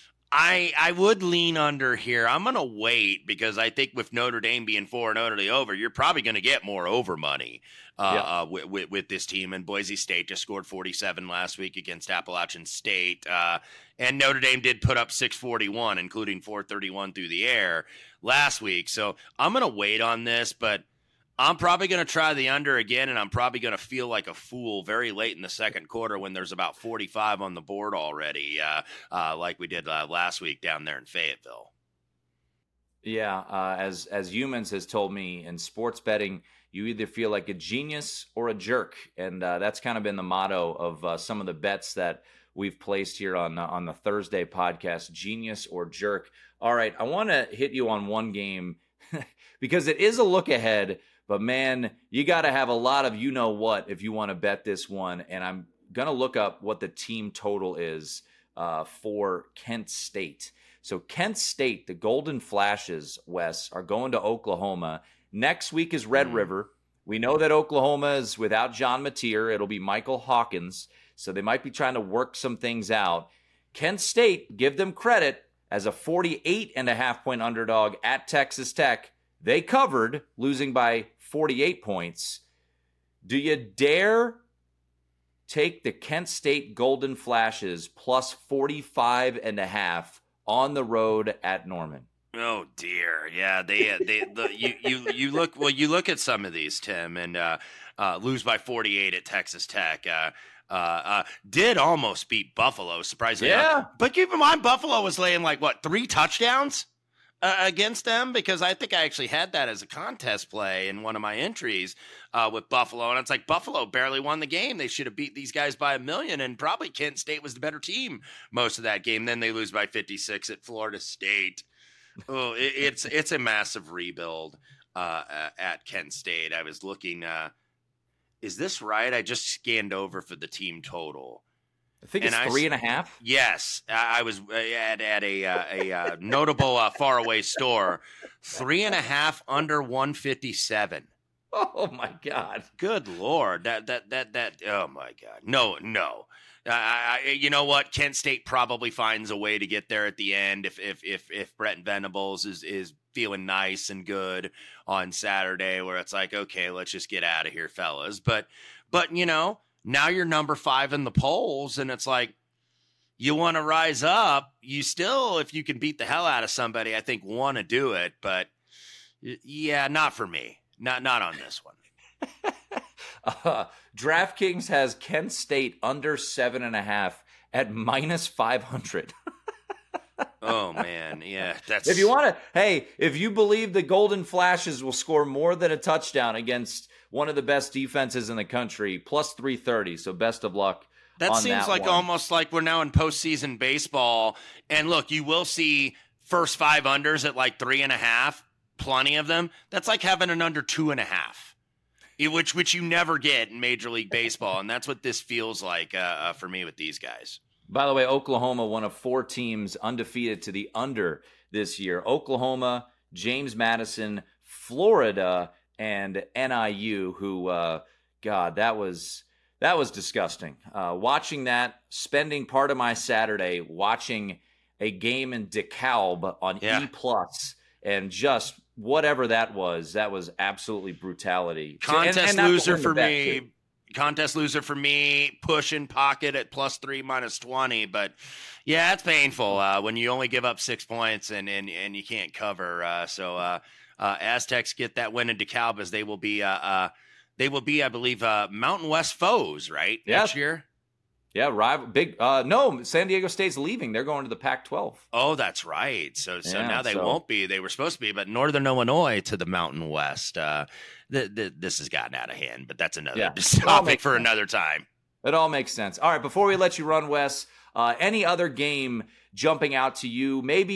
I I would lean under here. I'm going to wait because I think with Notre Dame being four and oh to the over, you're probably going to get more over money uh, yeah. uh, with, with, with this team. And Boise State just scored forty-seven last week against Appalachian State. Uh, and Notre Dame did put up six forty-one, including four thirty-one through the air last week. So I'm going to wait on this, but I'm probably going to try the under again, and I'm probably going to feel like a fool very late in the second quarter when there's about forty-five on the board already, uh, uh, like we did uh, last week down there in Fayetteville. Yeah, uh, as as Humans has told me, in sports betting, you either feel like a genius or a jerk, and uh, that's kind of been the motto of uh, some of the bets that we've placed here on uh, on the Thursday podcast, genius or jerk. All right, I want to hit you on one game because it is a look ahead. But, man, you got to have a lot of you-know-what if you want to bet this one. And I'm going to look up what the team total is uh, for Kent State. So Kent State, the Golden Flashes, Wes, are going to Oklahoma. Next week is Red mm. River. We know that Oklahoma is without John Mateer. It'll be Michael Hawkins. So they might be trying to work some things out. Kent State, give them credit, as a forty-eight and a half point underdog at Texas Tech. They covered, losing by forty-eight points. Do you dare take the Kent State Golden Flashes plus forty-five and a half on the road at Norman? Oh dear, yeah. They, they, the, you, you, you look. Well, you look at some of these, Tim, and uh, uh, lose by forty-eight at Texas Tech. Uh, uh, uh, did almost beat Buffalo, surprisingly. Yeah, enough. But keep in mind, Buffalo was laying like what three touchdowns Uh, against them, because I think I actually had that as a contest play in one of my entries uh, with Buffalo. And it's like Buffalo barely won the game. They should have beat these guys by a million, and probably Kent State was the better team most of that game. Then they lose by fifty-six at Florida State. Oh, it, it's it's a massive rebuild uh, at Kent State. I was looking, uh, is this right? I just scanned over for the team total. I think it's and three I, and a half. Yes, I was at, at a uh, a uh, notable uh, faraway store. Three and a half under one fifty-seven. Oh my God! Good Lord, that that that that. Oh my God! No, no. I, I, you know what? Kent State probably finds a way to get there at the end if if if if Brent Venables is is feeling nice and good on Saturday, where it's like, okay, let's just get out of here, fellas. But but you know. Now you're number five in the polls, and it's like you want to rise up. You still, if you can beat the hell out of somebody, I think want to do it. But yeah, not for me. Not not on this one. uh, DraftKings has Kent State under seven and a half at minus five hundred. Oh man, yeah. That's if you want to. Hey, if you believe the Golden Flashes will score more than a touchdown against one of the best defenses in the country, plus three thirty. So best of luck. That on seems that like one. almost like we're now in postseason baseball. And look, you will see first five unders at like three and a half, plenty of them. That's like having an under two and a half, which which you never get in Major League Baseball. And that's what this feels like uh, uh, for me with these guys. By the way, Oklahoma, one of four teams undefeated to the under this year. Oklahoma, James Madison, Florida, and N I U, who, uh, God, that was that was disgusting. Uh, watching that, spending part of my Saturday watching a game in DeKalb on yeah. E plus, and just whatever that was, that was absolutely brutality. Contest and, and loser for me. Too. Contest loser for me. Push in pocket at plus three, minus twenty. But yeah, it's painful uh, when you only give up six points and and, and you can't cover. Uh, so. Uh, Uh, Aztecs get that win in DeKalb, as they will be, uh, uh, they will be, I believe, uh, Mountain West foes, right? Yeah. Next year. Yeah, rival, big. Uh, no, San Diego State's leaving. They're going to the Pac twelve. Oh, that's right. So, so yeah, now they so. won't be. They were supposed to be, but Northern Illinois to the Mountain West. Uh, th- th- this has gotten out of hand, but that's another yeah. topic for sense. another time. It all makes sense. All right, before we let you run, Wes, uh, any other game jumping out to you? Maybe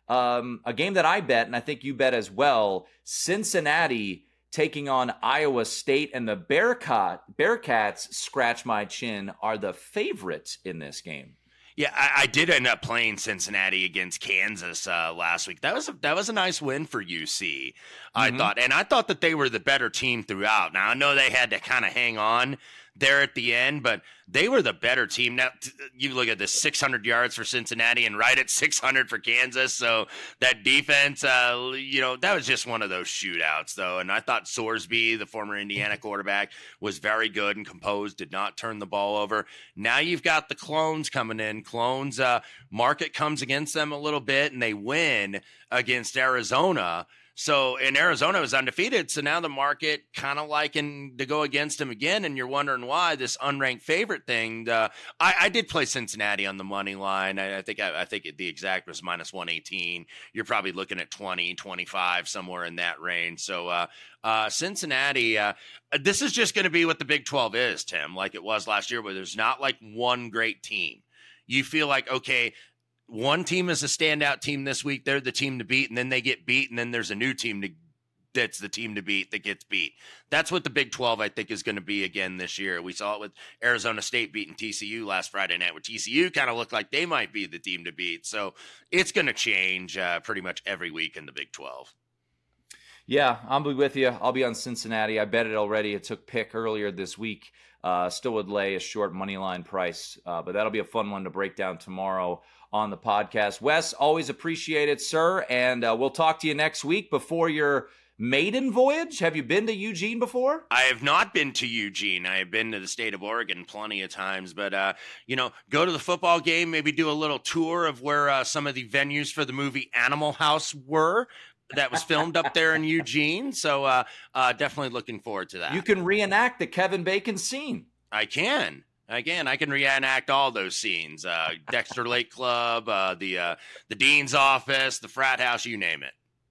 um, a game that I bet, and I think you bet as well, Cincinnati taking on Iowa State, and the Bearcat, Bearcats, scratch my chin, are the favorites in this game. Yeah, I, I did end up playing Cincinnati against Kansas uh, last week. That was a, that was a nice win for U C, I mm-hmm. thought. And I thought that they were the better team throughout. Now, I know they had to kind of hang on there at the end, but they were the better team. Now, you look at the six hundred yards for Cincinnati and right at six hundred for Kansas. So that defense, uh, you know, that was just one of those shootouts, though. And I thought Sorsby, the former Indiana quarterback, was very good and composed, did not turn the ball over. Now you've got the Clones coming in. Clones, uh, market comes against them a little bit, and they win against Arizona. So, and Arizona was undefeated, so now the market kind of liking to go against them again, and you're wondering why this unranked favorite thing. Uh, I, I did play Cincinnati on the money line. I, I think I, I think the exact was minus one eighteen. You're probably looking at twenty, twenty-five, somewhere in that range. So, uh, uh, Cincinnati, uh, this is just going to be what the Big twelve is, Tim, like it was last year, where there's not like one great team. You feel like, okay, one team is a standout team this week. They're the team to beat, and then they get beat, and then there's a new team to, that's the team to beat that gets beat. That's what the Big twelve, I think, is going to be again this year. We saw it with Arizona State beating T C U last Friday night, where T C U kind of looked like they might be the team to beat. So it's going to change uh, pretty much every week in the Big twelve. Yeah, I'll be with you. I'll be on Cincinnati. I bet it already. It took pick earlier this week. Uh, still would lay a short money line price, uh, but that'll be a fun one to break down tomorrow on the podcast. Wes, always appreciate it, sir, and uh, we'll talk to you next week before your maiden voyage. Have you been to Eugene before? I have not been to Eugene. I have been to the state of Oregon plenty of times, but, uh, you know, go to the football game, maybe do a little tour of where uh, some of the venues for the movie Animal House were. That was filmed up there in Eugene. So uh, uh, definitely looking forward to that. You can reenact the Kevin Bacon scene. I can. Again, I can reenact all those scenes. Uh, Dexter Lake Club, uh, the uh, the dean's office, the frat house, you name it.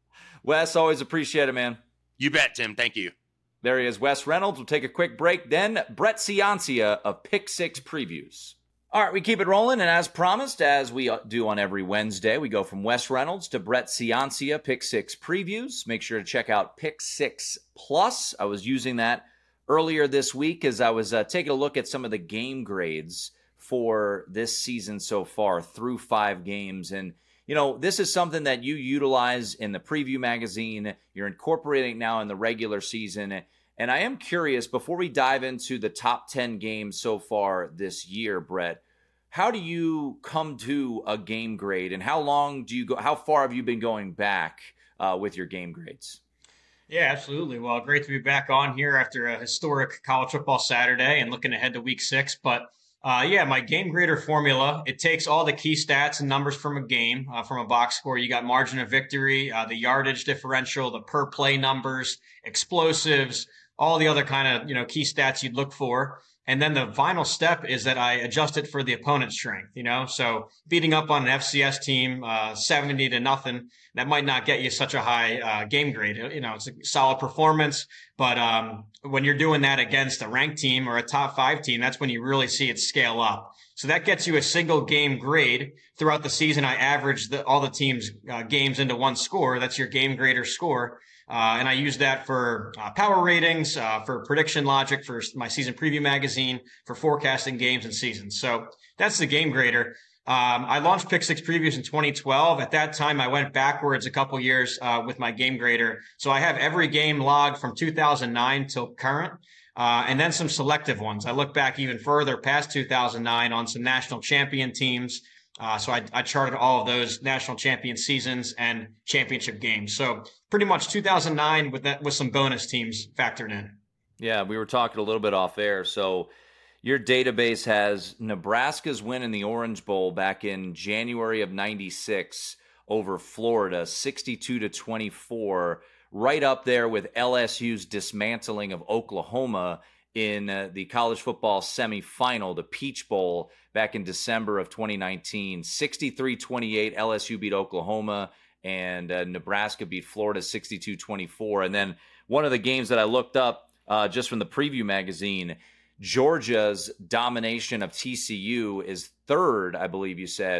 Wes, always appreciate it, man. You bet, Tim. Thank you. There he is, Wes Reynolds. We'll take a quick break. Then Brett Ciancia of Pick Six Previews. All right, we keep it rolling, and as promised, as we do on every Wednesday, we go from Wes Reynolds to Brett Ciancia, Pick Six Previews. Make sure to check out Pick Six Plus. I was using that earlier this week as I was uh, taking a look at some of the game grades for this season so far through five games. And, you know, this is something that you utilize in the preview magazine. You're incorporating now in the regular season. And I am curious, before we dive into the top ten games so far this year, Brett, how do you come to a game grade, and how long do you go, how far have you been going back uh, with your game grades? Yeah, absolutely. Well, great to be back on here after a historic college football Saturday and looking ahead to week six. But uh, yeah, my game grader formula, it takes all the key stats and numbers from a game, uh, from a box score. You got margin of victory, uh, the yardage differential, the per play numbers, explosives, all the other kind of, you know, key stats you'd look for. And then the final step is that I adjust it for the opponent's strength, you know, so beating up on an F C S team, uh, seventy to nothing, that might not get you such a high uh, game grade. You know, it's a solid performance, but um, when you're doing that against a ranked team or a top five team, that's when you really see it scale up. So that gets you a single game grade. Throughout the season, I average the, all the teams' uh, games into one score. That's your game grader score. Uh, and I use that for uh, power ratings, uh, for prediction logic, for my season preview magazine, for forecasting games and seasons. So that's the game grader. Um, I launched Pick Six Previews in twenty twelve. At that time, I went backwards a couple years uh, with my game grader. So I have every game logged from two thousand nine till current, uh, and then some selective ones. I look back even further past two thousand nine on some national champion teams. Uh, so I, I charted all of those national champion seasons and championship games. So pretty much two thousand nine with that, with some bonus teams factored in. Yeah, we were talking a little bit off air. So your database has Nebraska's win in the Orange Bowl back in January of ninety-six over Florida, sixty-two to twenty-four, right up there with L S U's dismantling of Oklahoma in uh, the college football semifinal, the Peach Bowl, back in December of twenty nineteen. sixty-three twenty-eight, L S U beat Oklahoma, and uh, Nebraska beat Florida sixty-two twenty-four. And then one of the games that I looked up uh, just from the preview magazine, Georgia's domination of T C U is third, I believe you said,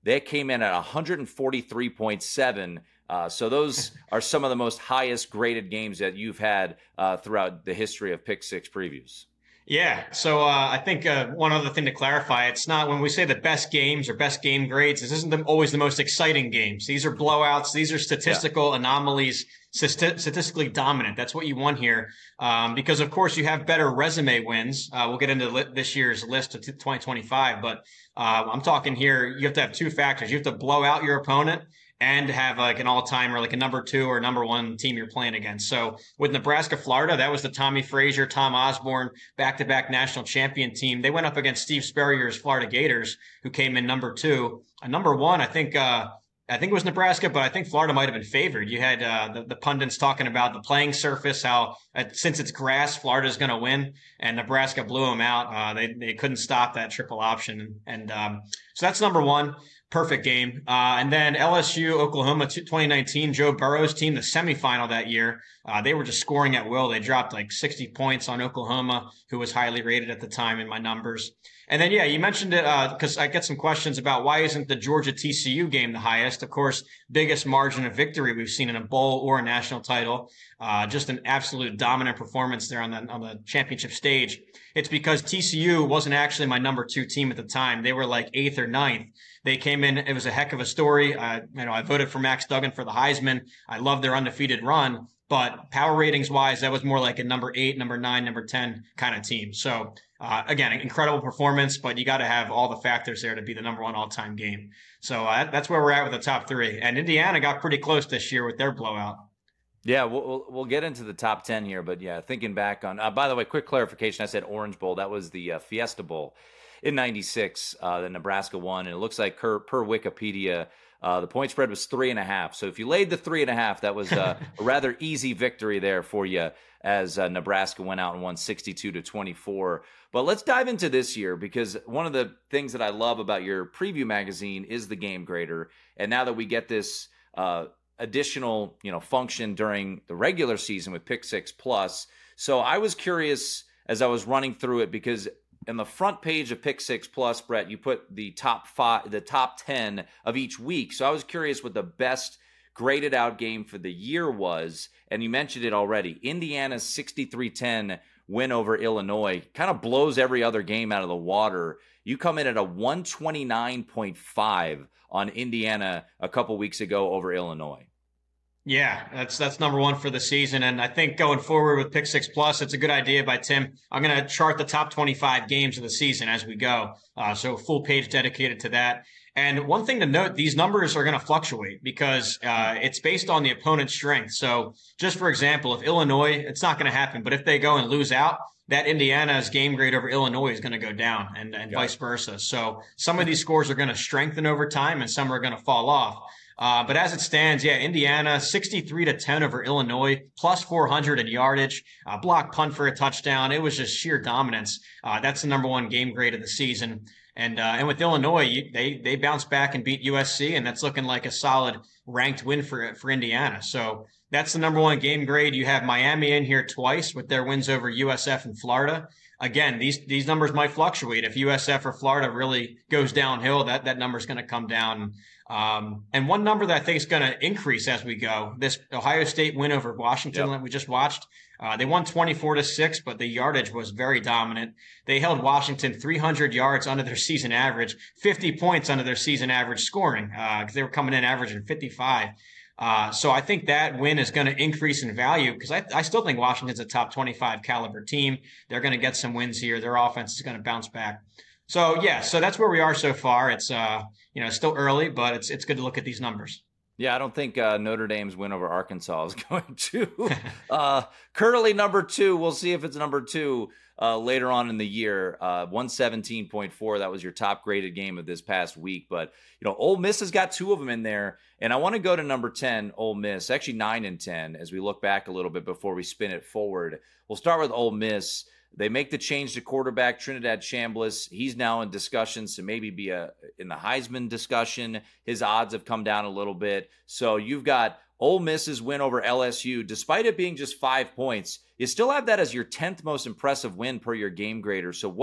They came in at one forty-three point seven. Uh, so those are some of the most highest graded games that you've had uh, throughout the history of Pick Six previews. Yeah. So uh, I think uh, one other thing to clarify, it's not when we say the best games or best game grades, this isn't the, always the most exciting games. These are blowouts. These are statistical yeah. anomalies, st- statistically dominant. That's what you want here. Um, because, of course, you have better resume wins. Uh, we'll get into li- this year's list of twenty twenty-five. But uh, I'm talking here, you have to have two factors. You have to blow out your opponent and have like an all-time or like a number two or number one team you're playing against. So with Nebraska, Florida, that was the Tommy Frazier, Tom Osborne, back-to-back national champion team. They went up against Steve Spurrier's Florida Gators, who came in number two. A number one, I think, uh, I think it was Nebraska, but I think Florida might have been favored. You had uh, the, the pundits talking about the playing surface, how uh, since it's grass, Florida's going to win, and Nebraska blew them out. Uh, they they couldn't stop that triple option, and um, so that's number one. Perfect game. Uh, and then L S U, Oklahoma, twenty nineteen, Joe Burrow's team, the semifinal that year. Uh, they were just scoring at will. They dropped like sixty points on Oklahoma, who was highly rated at the time in my numbers. And then, yeah, you mentioned it because uh, I get some questions about why isn't the Georgia T C U game the highest? Of course, biggest margin of victory we've seen in a bowl or a national title. Uh, just an absolute dominant performance there on the on the championship stage. It's because T C U wasn't actually my number two team at the time. They were like eighth or ninth. They came in. It was a heck of a story. Uh, you know, I voted for Max Duggan for the Heisman. I love their undefeated run. But power ratings wise, that was more like a number eight, number nine, number ten kind of team. So uh, again, incredible performance, but you got to have all the factors there to be the number one all time game. So uh, that's where we're at with the top three. And Indiana got pretty close this year with their blowout. Yeah, we'll we'll get into the top ten here, but yeah, thinking back on. Uh, by the way, quick clarification: I said Orange Bowl. That was the uh, Fiesta Bowl in ninety-six uh, that Nebraska won, and it looks like per, per Wikipedia. Uh, the point spread was three and a half. So if you laid the three and a half, that was uh, a rather easy victory there for you as uh, Nebraska went out and won sixty-two to twenty-four. But let's dive into this year, because one of the things that I love about your preview magazine is the game grader. And now that we get this uh, additional, you know, function during the regular season with Pick Six Plus. So I was curious as I was running through it, because in the front page of Pick Six Plus, Brett, you put the top five, the top ten of each week. So I was curious what the best graded out game for the year was. And you mentioned it already. Indiana's sixty-three ten win over Illinois kind of blows every other game out of the water. You come in at a one twenty-nine point five on Indiana a couple weeks ago over Illinois. Yeah, that's that's number one for the season. And I think going forward with Pick Six Plus, it's a good idea by Tim. I'm going to chart the top twenty-five games of the season as we go. Uh, so full page dedicated to that. And one thing to note, these numbers are going to fluctuate because uh, it's based on the opponent's strength. So just for example, if Illinois, it's not going to happen, but if they go and lose out, that Indiana's game grade over Illinois is going to go down, and, and vice versa. So some of these scores are going to strengthen over time and some are going to fall off. Uh, but as it stands, yeah, Indiana sixty-three to ten over Illinois, plus four hundred in yardage, uh, block punt for a touchdown. It was just sheer dominance. Uh, that's the number one game grade of the season. And uh, and with Illinois, you, they they bounced back and beat U S C, and that's looking like a solid ranked win for for Indiana. So that's the number one game grade. You have Miami in here twice with their wins over U S F and Florida. Again, these these numbers might fluctuate. If U S F or Florida really goes downhill, that that number is going to come down. Um, and one number that I think is going to increase as we go, this Ohio State win over Washington yep. that we just watched. Uh, they won twenty-four to six, but the yardage was very dominant. They held Washington three hundred yards under their season average, fifty points under their season average scoring, because uh, they were coming in averaging fifty-five. Uh, so I think that win is going to increase in value, because I, I still think Washington's a top twenty-five caliber team. They're going to get some wins here. Their offense is going to bounce back. So yeah, so that's where we are so far. It's uh, you know, still early, but it's it's good to look at these numbers. Yeah, I don't think uh, Notre Dame's win over Arkansas is going to. uh, currently number two. We'll see if it's number two uh, later on in the year. Uh, one seventeen point four. That was your top graded game of this past week. But, you know, Ole Miss has got two of them in there. And I want to go to number ten, Ole Miss. Actually, nine and ten as we look back a little bit before we spin it forward. We'll start with Ole Miss. They make the change to quarterback Trinidad Chambliss. He's now in discussions to maybe be a in the Heisman discussion. His odds have come down a little bit. So you've got Ole Miss's win over L S U. Despite it being just five points, you still have that as your tenth most impressive win per your game grader. So what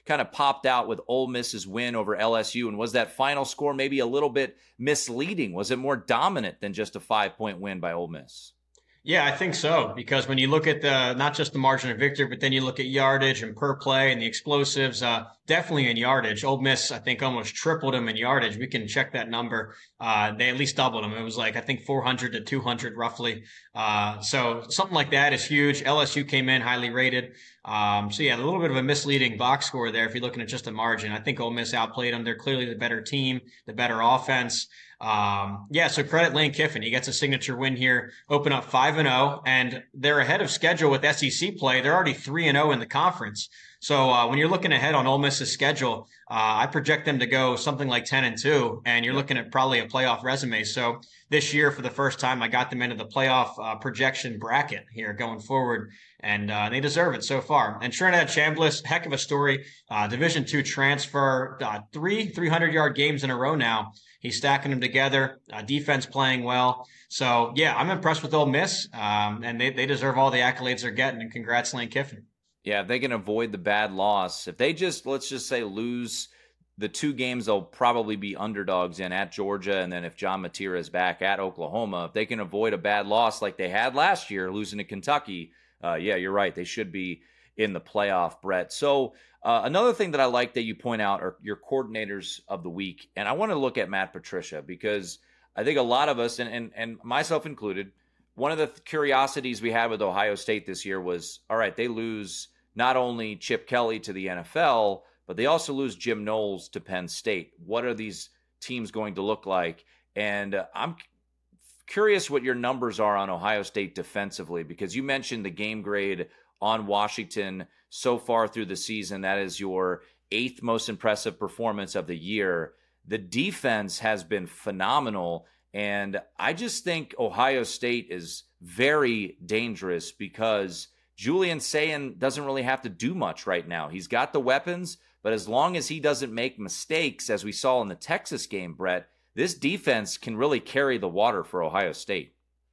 kind of popped out with Ole Miss's win over L S U? And was that final score maybe a little bit misleading? Was it more dominant than just a five-point win by Ole Miss? Yeah, I think so, because when you look at the not just the margin of victory, but then you look at yardage and per play and the explosives, uh, definitely in yardage. Ole Miss, I think, almost tripled them in yardage. We can check that number. Uh, they at least doubled them. It was like, I think, four hundred to two hundred roughly. Uh, so something like that is huge. L S U came in highly rated. Um, so yeah, a little bit of a misleading box score there if you're looking at just a margin. I think Ole Miss outplayed them. They're clearly the better team, the better offense. Um, yeah, so credit Lane Kiffin. He gets a signature win here, open up five and oh, and they're ahead of schedule with S E C play. They're already three and oh in the conference. So uh, when you're looking ahead on Ole Miss's schedule, uh, I project them to go something like ten and two, and you're looking at probably a playoff resume. So this year, for the first time, I got them into the playoff uh, projection bracket here going forward, and uh, they deserve it so far. And Trinidad Chambliss, heck of a story, uh, Division two transfer, uh, three three hundred yard games in a row now. He's stacking them together, uh, defense playing well. So, yeah, I'm impressed with Ole Miss, um, and they, they deserve all the accolades they're getting, and congrats, Lane Kiffin. Yeah, if they can avoid the bad loss, if they just, let's just say, lose the two games they'll probably be underdogs in at Georgia, and then if John Matera is back at Oklahoma, if they can avoid a bad loss like they had last year, losing to Kentucky, uh, yeah, you're right, they should be in the playoff, Brett. So uh, another thing that I like that you point out are your coordinators of the week, and I want to look at Matt Patricia because I think a lot of us, and, and, and myself included, one of the curiosities we had with Ohio State this year was, all right, they lose not only Chip Kelly to the N F L, but they also lose Jim Knowles to Penn State. What are these teams going to look like? And uh, I'm curious what your numbers are on Ohio State defensively, because you mentioned the game grade on Washington so far through the season. That is your eighth most impressive performance of the year. The defense has been phenomenal, and I just think Ohio State is very dangerous because Julian Sayin doesn't really have to do much right now. He's got the weapons, but as long as he doesn't make mistakes, as we saw in the Texas game, Brett, this defense can really carry the water for Ohio State.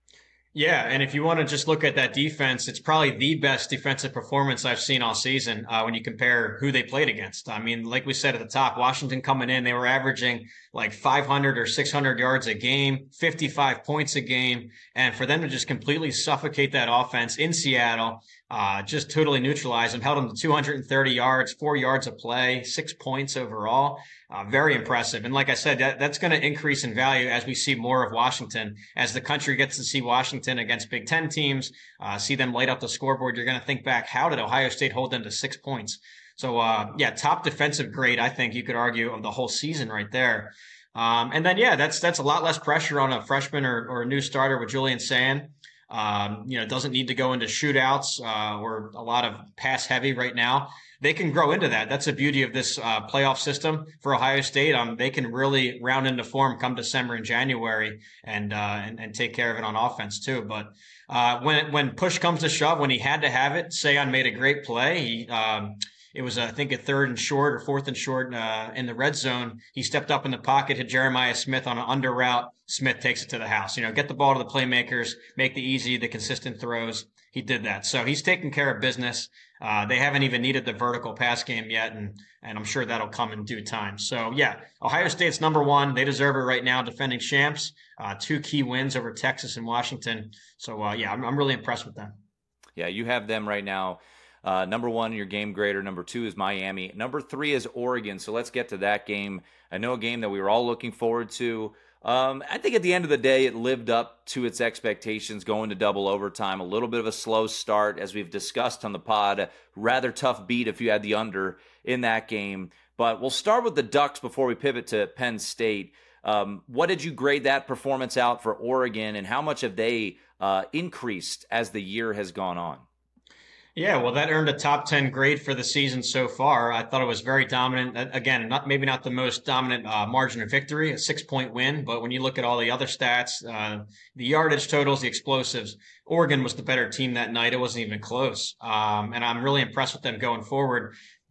Yeah, and if you want to just look at that defense, it's probably the best defensive performance I've seen all season uh, when you compare who they played against. I mean, like we said at the top, Washington coming in, they were averaging like five hundred or six hundred yards a game, fifty-five points a game. And for them to just completely suffocate that offense in Seattle, uh, just totally neutralize them, held them to two hundred thirty yards, four yards a play, six points overall. Uh, very impressive. And like I said, that, that's going to increase in value as we see more of Washington. As the country gets to see Washington against Big Ten teams, uh, see them light up the scoreboard, you're going to think back, how did Ohio State hold them to six points? So, uh, yeah, top defensive grade, I think you could argue, of the whole season right there. Um, and then, yeah, that's that's a lot less pressure on a freshman or, or a new starter with Julian Sayin. Um, you know, doesn't need to go into shootouts uh, or a lot of pass heavy right now. They can grow into that. That's the beauty of this uh, playoff system for Ohio State. Um, they can really round into form come December and January and, uh, and and take care of it on offense too. But uh, when when push comes to shove, when he had to have it, Sayin made a great play. He um, It was, I think, a third and short or fourth and short uh, in the red zone. He stepped up in the pocket, hit Jeremiah Smith on an under route. Smith takes it to the house. You know, get the ball to the playmakers, make the easy, the consistent throws. He did that. So he's taking care of business. Uh, they haven't even needed the vertical pass game yet, and and I'm sure that'll come in due time. So, yeah, Ohio State's number one. They deserve it right now, defending champs. Uh, two key wins over Texas and Washington. So, uh, yeah, I'm, I'm really impressed with them. Yeah, you have them right now. Uh, number one, your game grader. Number two is Miami. Number three is Oregon. So let's get to that game. I know a game that we were all looking forward to. Um, I think at the end of the day, it lived up to its expectations going to double overtime. A little bit of a slow start, as we've discussed on the pod. A rather tough beat if you had the under in that game. But we'll start with the Ducks before we pivot to Penn State. Um, what did you grade that performance out for Oregon, and how much have they uh, increased as the year has gone on? Yeah, well, that earned a top ten grade for the season so far. I thought it was very dominant. Again, not maybe not the most dominant uh, margin of victory, a six-point win, but when you look at all the other stats, uh, the yardage totals, the explosives, Oregon was the better team that night. It wasn't even close. Um, and I'm really impressed with them going forward.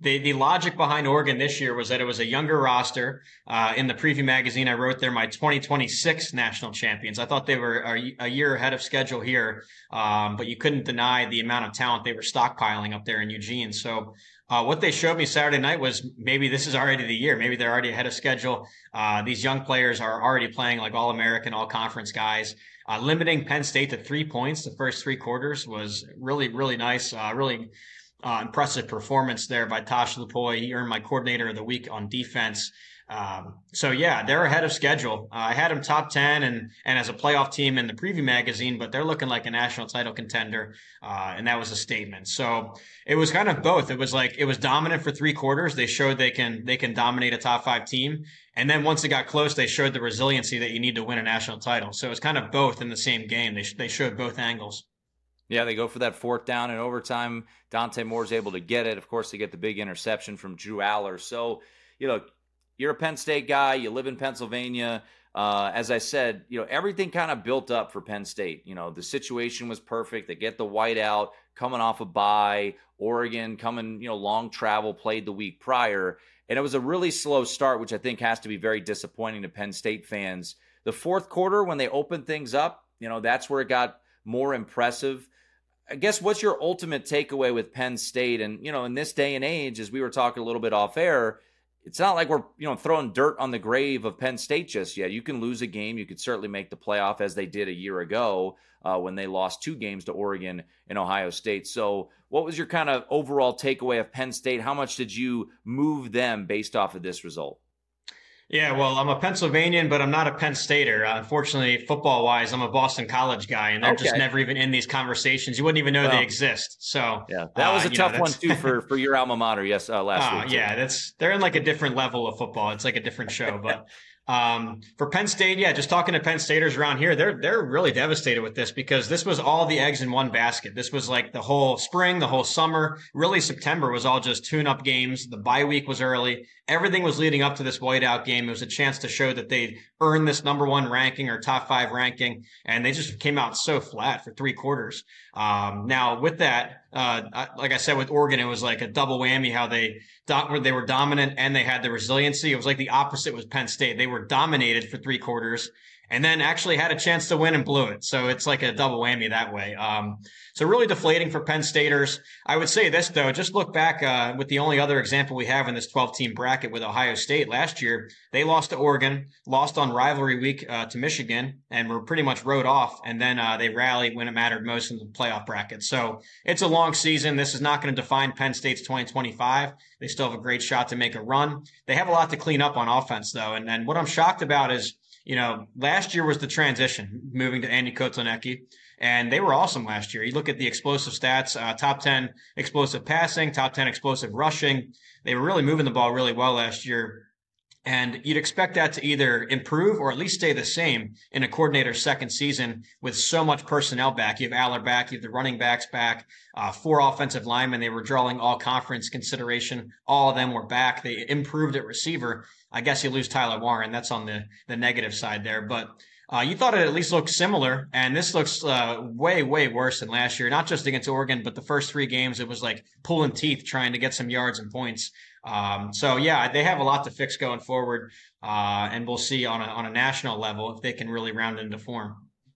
the, the logic behind Oregon this year was that it was a younger roster. Uh, in the preview magazine, I wrote there my twenty twenty-six national champions. I thought they were a, a year ahead of schedule here, um, but you couldn't deny the amount of talent they were stockpiling up there in Eugene. So uh, what they showed me Saturday night was maybe this is already the year. Maybe they're already ahead of schedule. Uh, these young players are already playing like All-American, All-Conference guys. Uh, limiting Penn State to three points the first three quarters was really, really nice. Uh, really uh, impressive performance there by Tosh Lupoy. He earned my coordinator of the week on defense. Um, so yeah, they're ahead of schedule. Uh, I had them top ten and, and as a playoff team in the preview magazine, but they're looking like a national title contender. Uh, and that was a statement. So it was kind of both. It was like, it was dominant for three quarters. They showed they can, they can dominate a top five team. And then once it got close, they showed the resiliency that you need to win a national title. So it was kind of both in the same game. They, they showed both angles. Yeah, they go for that fourth down in overtime. Dante Moore's able to get it. Of course, they get the big interception from Drew Aller. So, you know, you're a Penn State guy. You live in Pennsylvania. Uh, as I said, you know, everything kind of built up for Penn State. You know, the situation was perfect. They get the whiteout coming off a bye. Oregon coming, you know, long travel, played the week prior. And it was a really slow start, which I think has to be very disappointing to Penn State fans. The fourth quarter, when they opened things up, you know, that's where it got more impressive. I guess what's your ultimate takeaway with Penn State? And, you know, in this day and age, as we were talking a little bit off air, it's not like we're, you know, throwing dirt on the grave of Penn State just yet. You can lose a game. You could certainly make the playoff as they did a year ago uh, when they lost two games to Oregon and Ohio State. So what was your kind of overall takeaway of Penn State? How much did you move them based off of this result? Yeah, well, I'm a Pennsylvanian, but I'm not a Penn Stater. Uh, unfortunately, football-wise, I'm a Boston College guy, and they're okay. just never even in these conversations. You wouldn't even know well, they exist. So yeah, that was a uh, tough know, one too for, for your alma mater. Yes, uh, last uh, week. Yeah, that's they're in like a different level of football. It's like a different show, but. Um, for Penn State, yeah, just talking to Penn Staters around here, they're they're really devastated with this because this was all the eggs in one basket. This was like the whole spring, the whole summer. Really, September was all just tune-up games. The bye week was early. Everything was leading up to this whiteout game. It was a chance to show that they'd earned this number one ranking or top five ranking, and they just came out so flat for three quarters. Um, now, with that, uh, like I said, with Oregon, it was like a double whammy how they they were dominant and they had the resiliency. It was like the opposite with Penn State. They were dominated for three quarters and then actually had a chance to win and blew it. So it's like a double whammy that way. Um, so really deflating for Penn Staters. I would say this, though, just look back uh, with the only other example we have in this twelve-team bracket with Ohio State last year. They lost to Oregon, lost on rivalry week uh, to Michigan, and were pretty much rode off. And then uh, they rallied when it mattered most in the playoff bracket. So it's a long season. This is not going to define Penn State's twenty twenty-five. They still have a great shot to make a run. They have a lot to clean up on offense, though. And, and what I'm shocked about is, you know, last year was the transition, moving to Andy Kotelnicki, and they were awesome last year. You look at the explosive stats, uh, top ten explosive passing, top ten explosive rushing. They were really moving the ball really well last year. And you'd expect that to either improve or at least stay the same in a coordinator's second season with so much personnel back. You have Aller back, you have the running backs back, uh, four offensive linemen. They were drawing all conference consideration. All of them were back. They improved at receiver. I guess you lose Tyler Warren. That's on the, the negative side there. But uh, you thought it at least looked similar. And this looks uh, way, way worse than last year. Not just against Oregon, but the first three games, it was like pulling teeth trying to get some yards and points. Um, so yeah, they have a lot to fix going forward. Uh, and we'll see on a, on a national level if they can really round into form.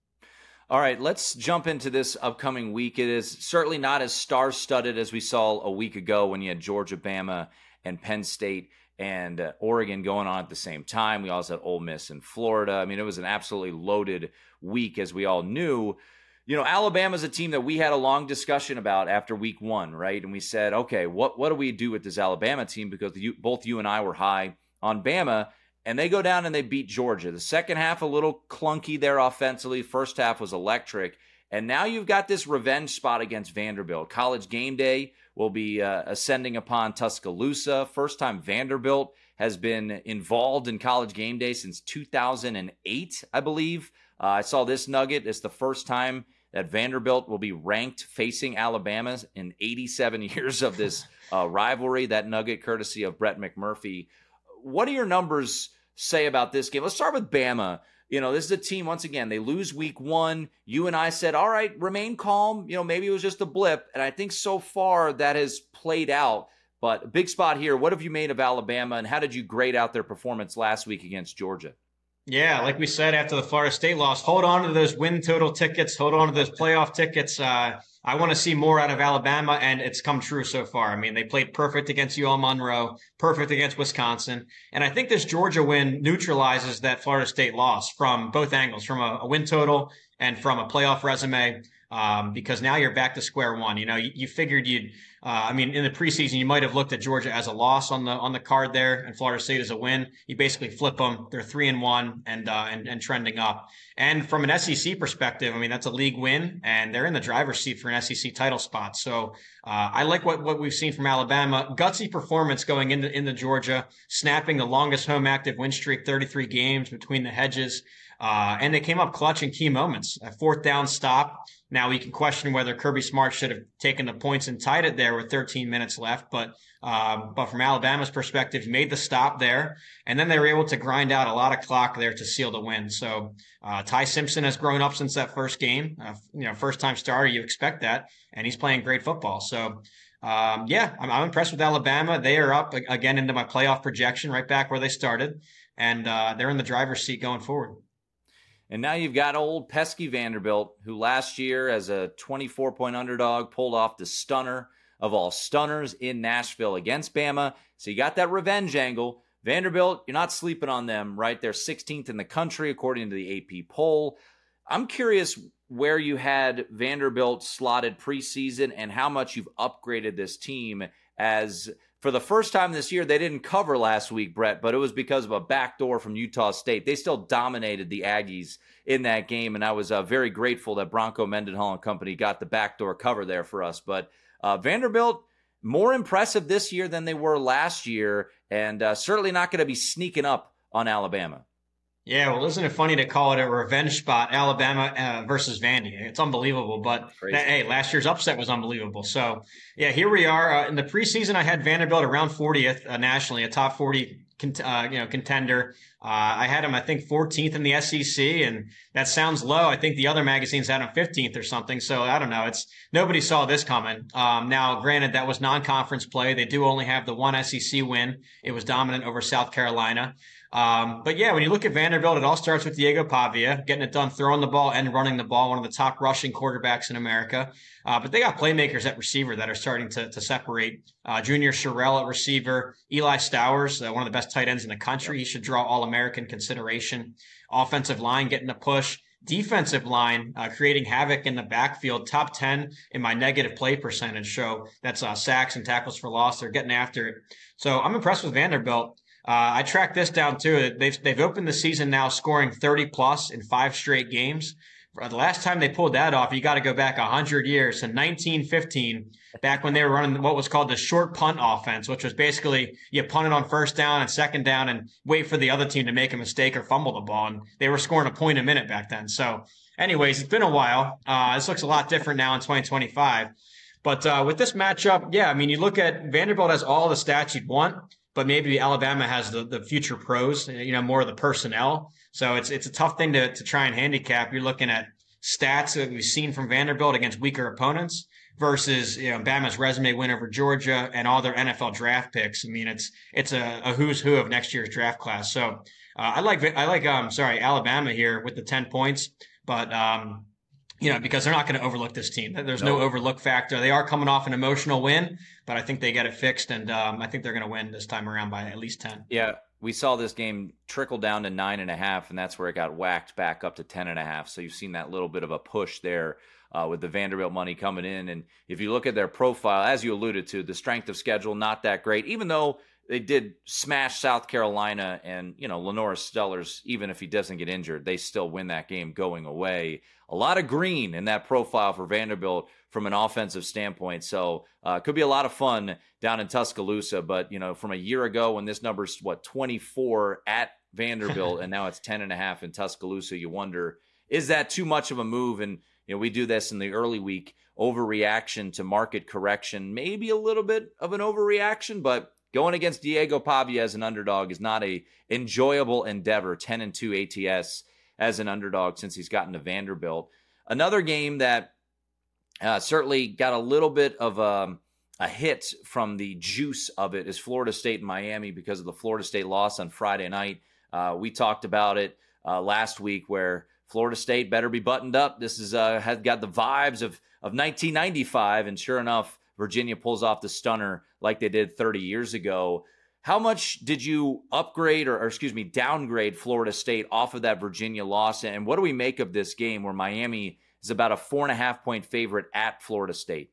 All right, let's jump into this upcoming week. It is certainly not as star-studded as we saw a week ago when you had Georgia, Bama, and Penn State and uh, Oregon going on at the same time. We also had Ole Miss and Florida. I mean, it was an absolutely loaded week, as we all knew. You know, Alabama's a team that we had a long discussion about after week one, right? And we said, okay, what, what do we do with this Alabama team? Because you, both you and I were high on Bama, and they go down and they beat Georgia. The second half, a little clunky there offensively. First half was electric. And now you've got this revenge spot against Vanderbilt. College game day will be uh, ascending upon Tuscaloosa. First time Vanderbilt has been involved in college game day since two thousand eight, I believe. Uh, I saw this nugget. It's the first time that Vanderbilt will be ranked facing Alabama in eighty-seven years of this uh, rivalry. That nugget courtesy of Brett McMurphy. What do your numbers say about this game? Let's start with Bama. You know, this is a team, once again, they lose week one. You and I said, all right, remain calm. You know, maybe it was just a blip. And I think so far that has played out. But big spot here. What have you made of Alabama, and how did you grade out their performance last week against Georgia? Yeah, like we said after the Florida State loss, hold on to those win total tickets, hold on to those playoff tickets. Uh, I want to see more out of Alabama, and it's come true so far. I mean, they played perfect against U L Monroe, perfect against Wisconsin, and I think this Georgia win neutralizes that Florida State loss from both angles, from a, a win total and from a playoff resume. Um, because now you're back to square one. You know, you, you figured you'd, uh, I mean, in the preseason, you might have looked at Georgia as a loss on the on the card there, and Florida State as a win. You basically flip them; they're three and one, and uh, and and trending up. And from an S E C perspective, I mean, that's a league win, and they're in the driver's seat for an S E C title spot. So uh, I like what what we've seen from Alabama. Gutsy performance going into into Georgia, snapping the longest home active win streak, thirty-three games between the hedges. Uh, and they came up clutch in key moments. A fourth down stop. Now we can question whether Kirby Smart should have taken the points and tied it there with thirteen minutes left. But um, but from Alabama's perspective, he made the stop there. And then they were able to grind out a lot of clock there to seal the win. So uh, Ty Simpson has grown up since that first game. Uh, you know, first time starter, you expect that. And he's playing great football. So um, yeah, I'm, I'm impressed with Alabama. They are up again into my playoff projection, right back where they started. And uh, they're in the driver's seat going forward. And now you've got old pesky Vanderbilt, who last year as a twenty-four point underdog pulled off the stunner of all stunners in Nashville against Bama. So you got that revenge angle. Vanderbilt, you're not sleeping on them, right? They're sixteenth in the country according to the A P poll. I'm curious where you had Vanderbilt slotted preseason and how much you've upgraded this team, as for the first time this year, they didn't cover last week, Brett, but it was because of a backdoor from Utah State. They still dominated the Aggies in that game, and I was uh, very grateful that Bronco Mendenhall and company got the backdoor cover there for us. But uh, Vanderbilt, more impressive this year than they were last year, and uh, certainly not going to be sneaking up on Alabama. Yeah, well, isn't it funny to call it a revenge spot, Alabama uh, versus Vandy? It's unbelievable, but that, hey, last year's upset was unbelievable. So, yeah, here we are. Uh, in the preseason, I had Vanderbilt around fortieth uh, nationally, a top forty uh, you know contender. Uh, I had him, I think, fourteenth in the S E C, and that sounds low. I think the other magazines had him fifteenth or something. So I don't know. It's nobody saw this coming. Um, now, granted, that was non-conference play. They do only have the one S E C win. It was dominant over South Carolina. Um, but yeah, when you look at Vanderbilt, it all starts with Diego Pavia, getting it done, throwing the ball and running the ball, one of the top rushing quarterbacks in America. Uh, but they got playmakers at receiver that are starting to, to separate. Uh, Junior Sherrill at receiver, Eli Stowers, uh, one of the best tight ends in the country. He should draw All-American consideration. Offensive line getting a push. Defensive line uh, creating havoc in the backfield, top ten in my negative play percentage. So that's uh, sacks and tackles for loss. They're getting after it. So I'm impressed with Vanderbilt. Uh, I tracked this down too. They've they've opened the season now scoring thirty plus in five straight games. The last time they pulled that off, you got to go back one hundred years to nineteen fifteen, back when they were running what was called the short punt offense, which was basically you punt it on first down and second down and wait for the other team to make a mistake or fumble the ball. And they were scoring a point a minute back then. So anyways, it's been a while. Uh, this looks a lot different now in twenty twenty-five. But uh, with this matchup, yeah, I mean, you look at Vanderbilt has all the stats you'd want, but maybe Alabama has the, the future pros, you know, more of the personnel. So it's it's a tough thing to, to try and handicap. You're looking at stats that we've seen from Vanderbilt against weaker opponents versus, you know, Bama's resume win over Georgia and all their N F L draft picks. I mean, it's it's a, a who's who of next year's draft class. So uh, I like I like um sorry Alabama here with the ten points, but um. You know, because they're not going to overlook this team. There's no. no overlook factor. They are coming off an emotional win, but I think they get it fixed, and um, I think they're going to win this time around by at least ten. Yeah, we saw this game trickle down to nine and a half, and that's where it got whacked back up to ten and a half. So you've seen that little bit of a push there uh, with the Vanderbilt money coming in. And if you look at their profile, as you alluded to, the strength of schedule, not that great, even though they did smash South Carolina and, you know, Lenora Stellars, even if he doesn't get injured, they still win that game going away. A lot of green in that profile for Vanderbilt from an offensive standpoint. So uh, it could be a lot of fun down in Tuscaloosa. But, you know, from a year ago when this number's, what, twenty-four at Vanderbilt and now it's ten and a half in Tuscaloosa, you wonder, is that too much of a move? And, you know, we do this in the early week, overreaction to market correction, maybe a little bit of an overreaction, but going against Diego Pavia as an underdog is not a enjoyable endeavor. ten and two A T S as an underdog since he's gotten to Vanderbilt. Another game that uh, certainly got a little bit of a, a hit from the juice of it is Florida State and Miami because of the Florida State loss on Friday night. Uh, we talked about it uh, last week where Florida State better be buttoned up. This is uh, has got the vibes of, of nineteen ninety-five, and sure enough, Virginia pulls off the stunner like they did thirty years ago. How much did you upgrade or, or excuse me, downgrade Florida State off of that Virginia loss? And what do we make of this game where Miami is about a four and a half point favorite at Florida State?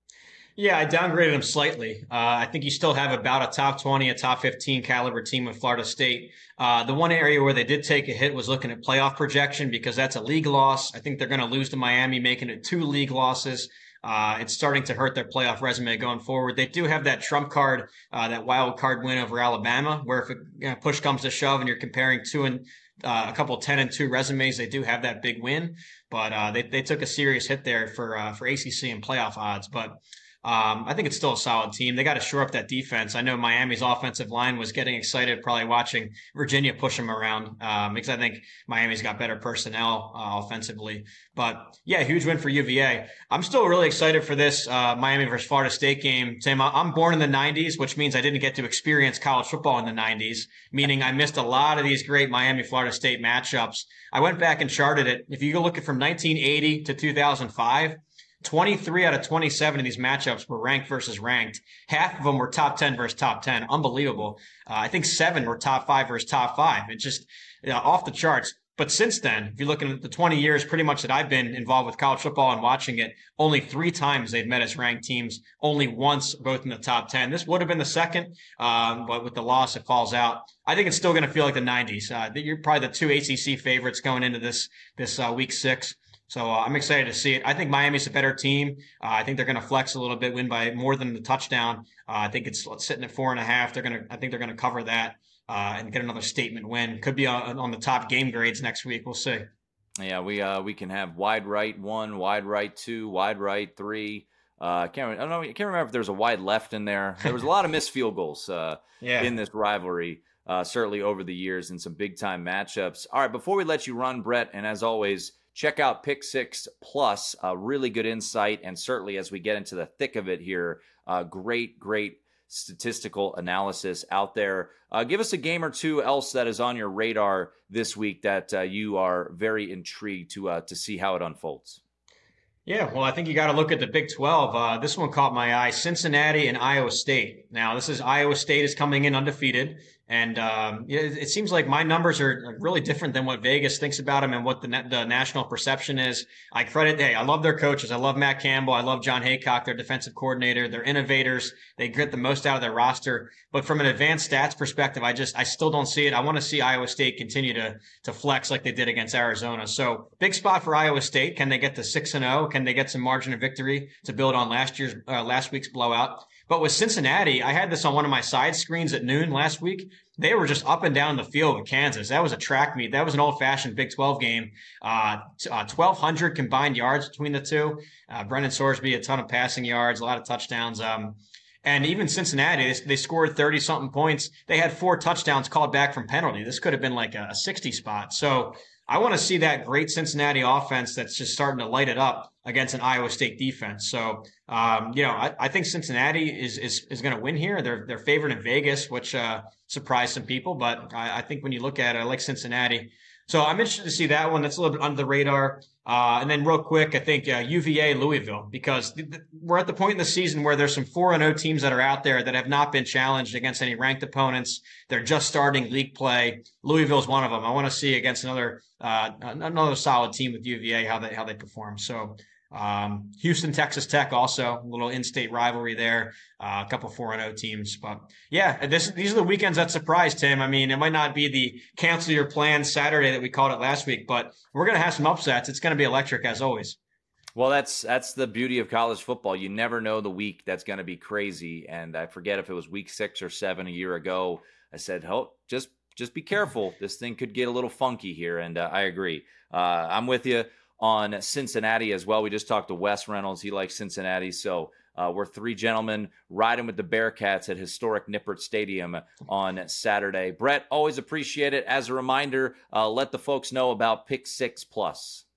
Yeah, I downgraded them slightly. Uh, I think you still have about a top twenty, a top fifteen caliber team with Florida State. Uh, the one area where they did take a hit was looking at playoff projection because that's a league loss. I think they're going to lose to Miami, making it two league losses. Uh, it's starting to hurt their playoff resume going forward. They do have that trump card, uh, that wild card win over Alabama, where if it, you know, push comes to shove and you're comparing two and uh, a couple ten and two resumes, they do have that big win. But uh, they they took a serious hit there for uh, for A C C and playoff odds. But Um, I think it's still a solid team. They got to shore up that defense. I know Miami's offensive line was getting excited probably watching Virginia push them around um, because I think Miami's got better personnel uh, offensively. But, yeah, huge win for U V A. I'm still really excited for this uh, Miami versus Florida State game. Tim, I'm born in the nineties, which means I didn't get to experience college football in the nineties, meaning I missed a lot of these great Miami-Florida State matchups. I went back and charted it. If you go look at from nineteen eighty to two thousand five, twenty-three out of twenty-seven of these matchups were ranked versus ranked. Half of them were top ten versus top ten. Unbelievable. Uh, I think seven were top five versus top five. It's just you know, off the charts. But since then, if you're looking at the twenty years pretty much that I've been involved with college football and watching it, only three times they've met as ranked teams, only once both in the top ten. This would have been the second, um, but with the loss, it falls out. I think it's still going to feel like the nineties. Uh, you're probably the two A C C favorites going into this, this uh, week six. So uh, I'm excited to see it. I think Miami's a better team. Uh, I think they're going to flex a little bit, win by more than the touchdown. Uh, I think it's sitting at four and a half. They're going to, I think they're going to cover that uh, and get another statement win. Could be on, on the top game grades next week. We'll see. Yeah, we uh, we can have wide right one, wide right two, wide right three. Uh, I can't I don't know. I can't remember if there's a wide left in there. There was a lot of missed field goals uh, yeah. in this rivalry. Uh, certainly over the years and some big time matchups. All right, before we let you run, Brett, and as always, check out Pick Six Plus, uh, really good insight, and certainly as we get into the thick of it here, uh, great, great statistical analysis out there. Uh, give us a game or two else that is on your radar this week that uh, you are very intrigued to uh, to see how it unfolds. Yeah, well, I think you got to look at the Big twelve. Uh, this one caught my eye, Cincinnati and Iowa State. Now, this is Iowa State is coming in undefeated. And um, it, it seems like my numbers are really different than what Vegas thinks about them and what the, the national perception is. I credit, hey, I love their coaches. I love Matt Campbell. I love John Haycock, their defensive coordinator. They're innovators. They get the most out of their roster. But from an advanced stats perspective, I just, I still don't see it. I want to see Iowa State continue to, to flex like they did against Arizona. So big spot for Iowa State. Can they get to six and oh? Can they get some margin of victory to build on last year's, uh, last week's blowout? But with Cincinnati, I had this on one of my side screens at noon last week. They were just up and down the field with Kansas. That was a track meet. That was an old-fashioned Big twelve game. Uh, uh, twelve hundred combined yards between the two. Uh, Brendan Sorsby, a ton of passing yards, a lot of touchdowns. Um, and even Cincinnati, they, they scored thirty-something points. They had four touchdowns called back from penalty. This could have been like a, a sixty spot. So I want to see that great Cincinnati offense that's just starting to light it up against an Iowa State defense. So, um, you know, I, I think Cincinnati is is is going to win here. They're they're favored in Vegas, which uh, surprised some people. But I, I think when you look at it, I like Cincinnati. So I'm interested to see that one. That's a little bit under the radar. Uh, and then real quick, I think uh, U V A, Louisville, because th- th- we're at the point in the season where there's some four and oh teams that are out there that have not been challenged against any ranked opponents. They're just starting league play. Louisville's one of them. I want to see against another uh, another solid team with U V A how they how they perform. So um, Houston, Texas Tech, also a little in-state rivalry there. Uh, a couple four and oh teams, but yeah, this these are the weekends that surprise, Tim. I mean, it might not be the cancel your plans Saturday that we called it last week, but we're going to have some upsets. It's going to be electric as always. Well, that's that's the beauty of college football. You never know the week that's going to be crazy. And I forget if it was week six or seven a year ago. I said, "Oh, just just be careful. This thing could get a little funky here." And uh, I agree. Uh, I'm with you on Cincinnati as well. We just talked to Wes Reynolds. He likes Cincinnati, so. Uh, we're three gentlemen riding with the Bearcats at historic Nippert Stadium on Saturday. Brett, always appreciate it. As a reminder, uh, let the folks know about Pick Six Plus.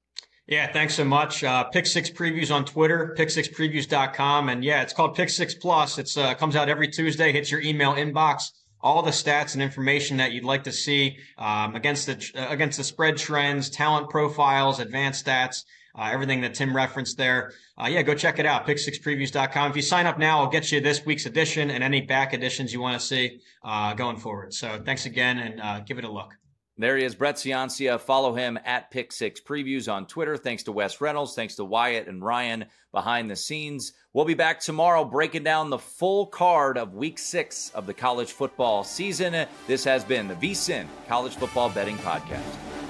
Yeah, thanks so much. Uh, Pick Six Previews on Twitter, pick six previews dot com. And yeah, it's called Pick Six Plus. It's uh, comes out every Tuesday, hits your email inbox. All the stats and information that you'd like to see um, against the uh, against the spread trends, talent profiles, advanced stats, uh, everything that Tim referenced there. Uh, yeah, go check it out, pick six previews dot com. If you sign up now, I'll get you this week's edition and any back editions you want to see uh, going forward. So thanks again, and uh, give it a look. There he is, Brett Ciancia. Follow him at Pick Six Previews on Twitter. Thanks to Wes Reynolds. Thanks to Wyatt and Ryan behind the scenes. We'll be back tomorrow breaking down the full card of Week Six of the college football season. This has been the VSiN College Football Betting Podcast.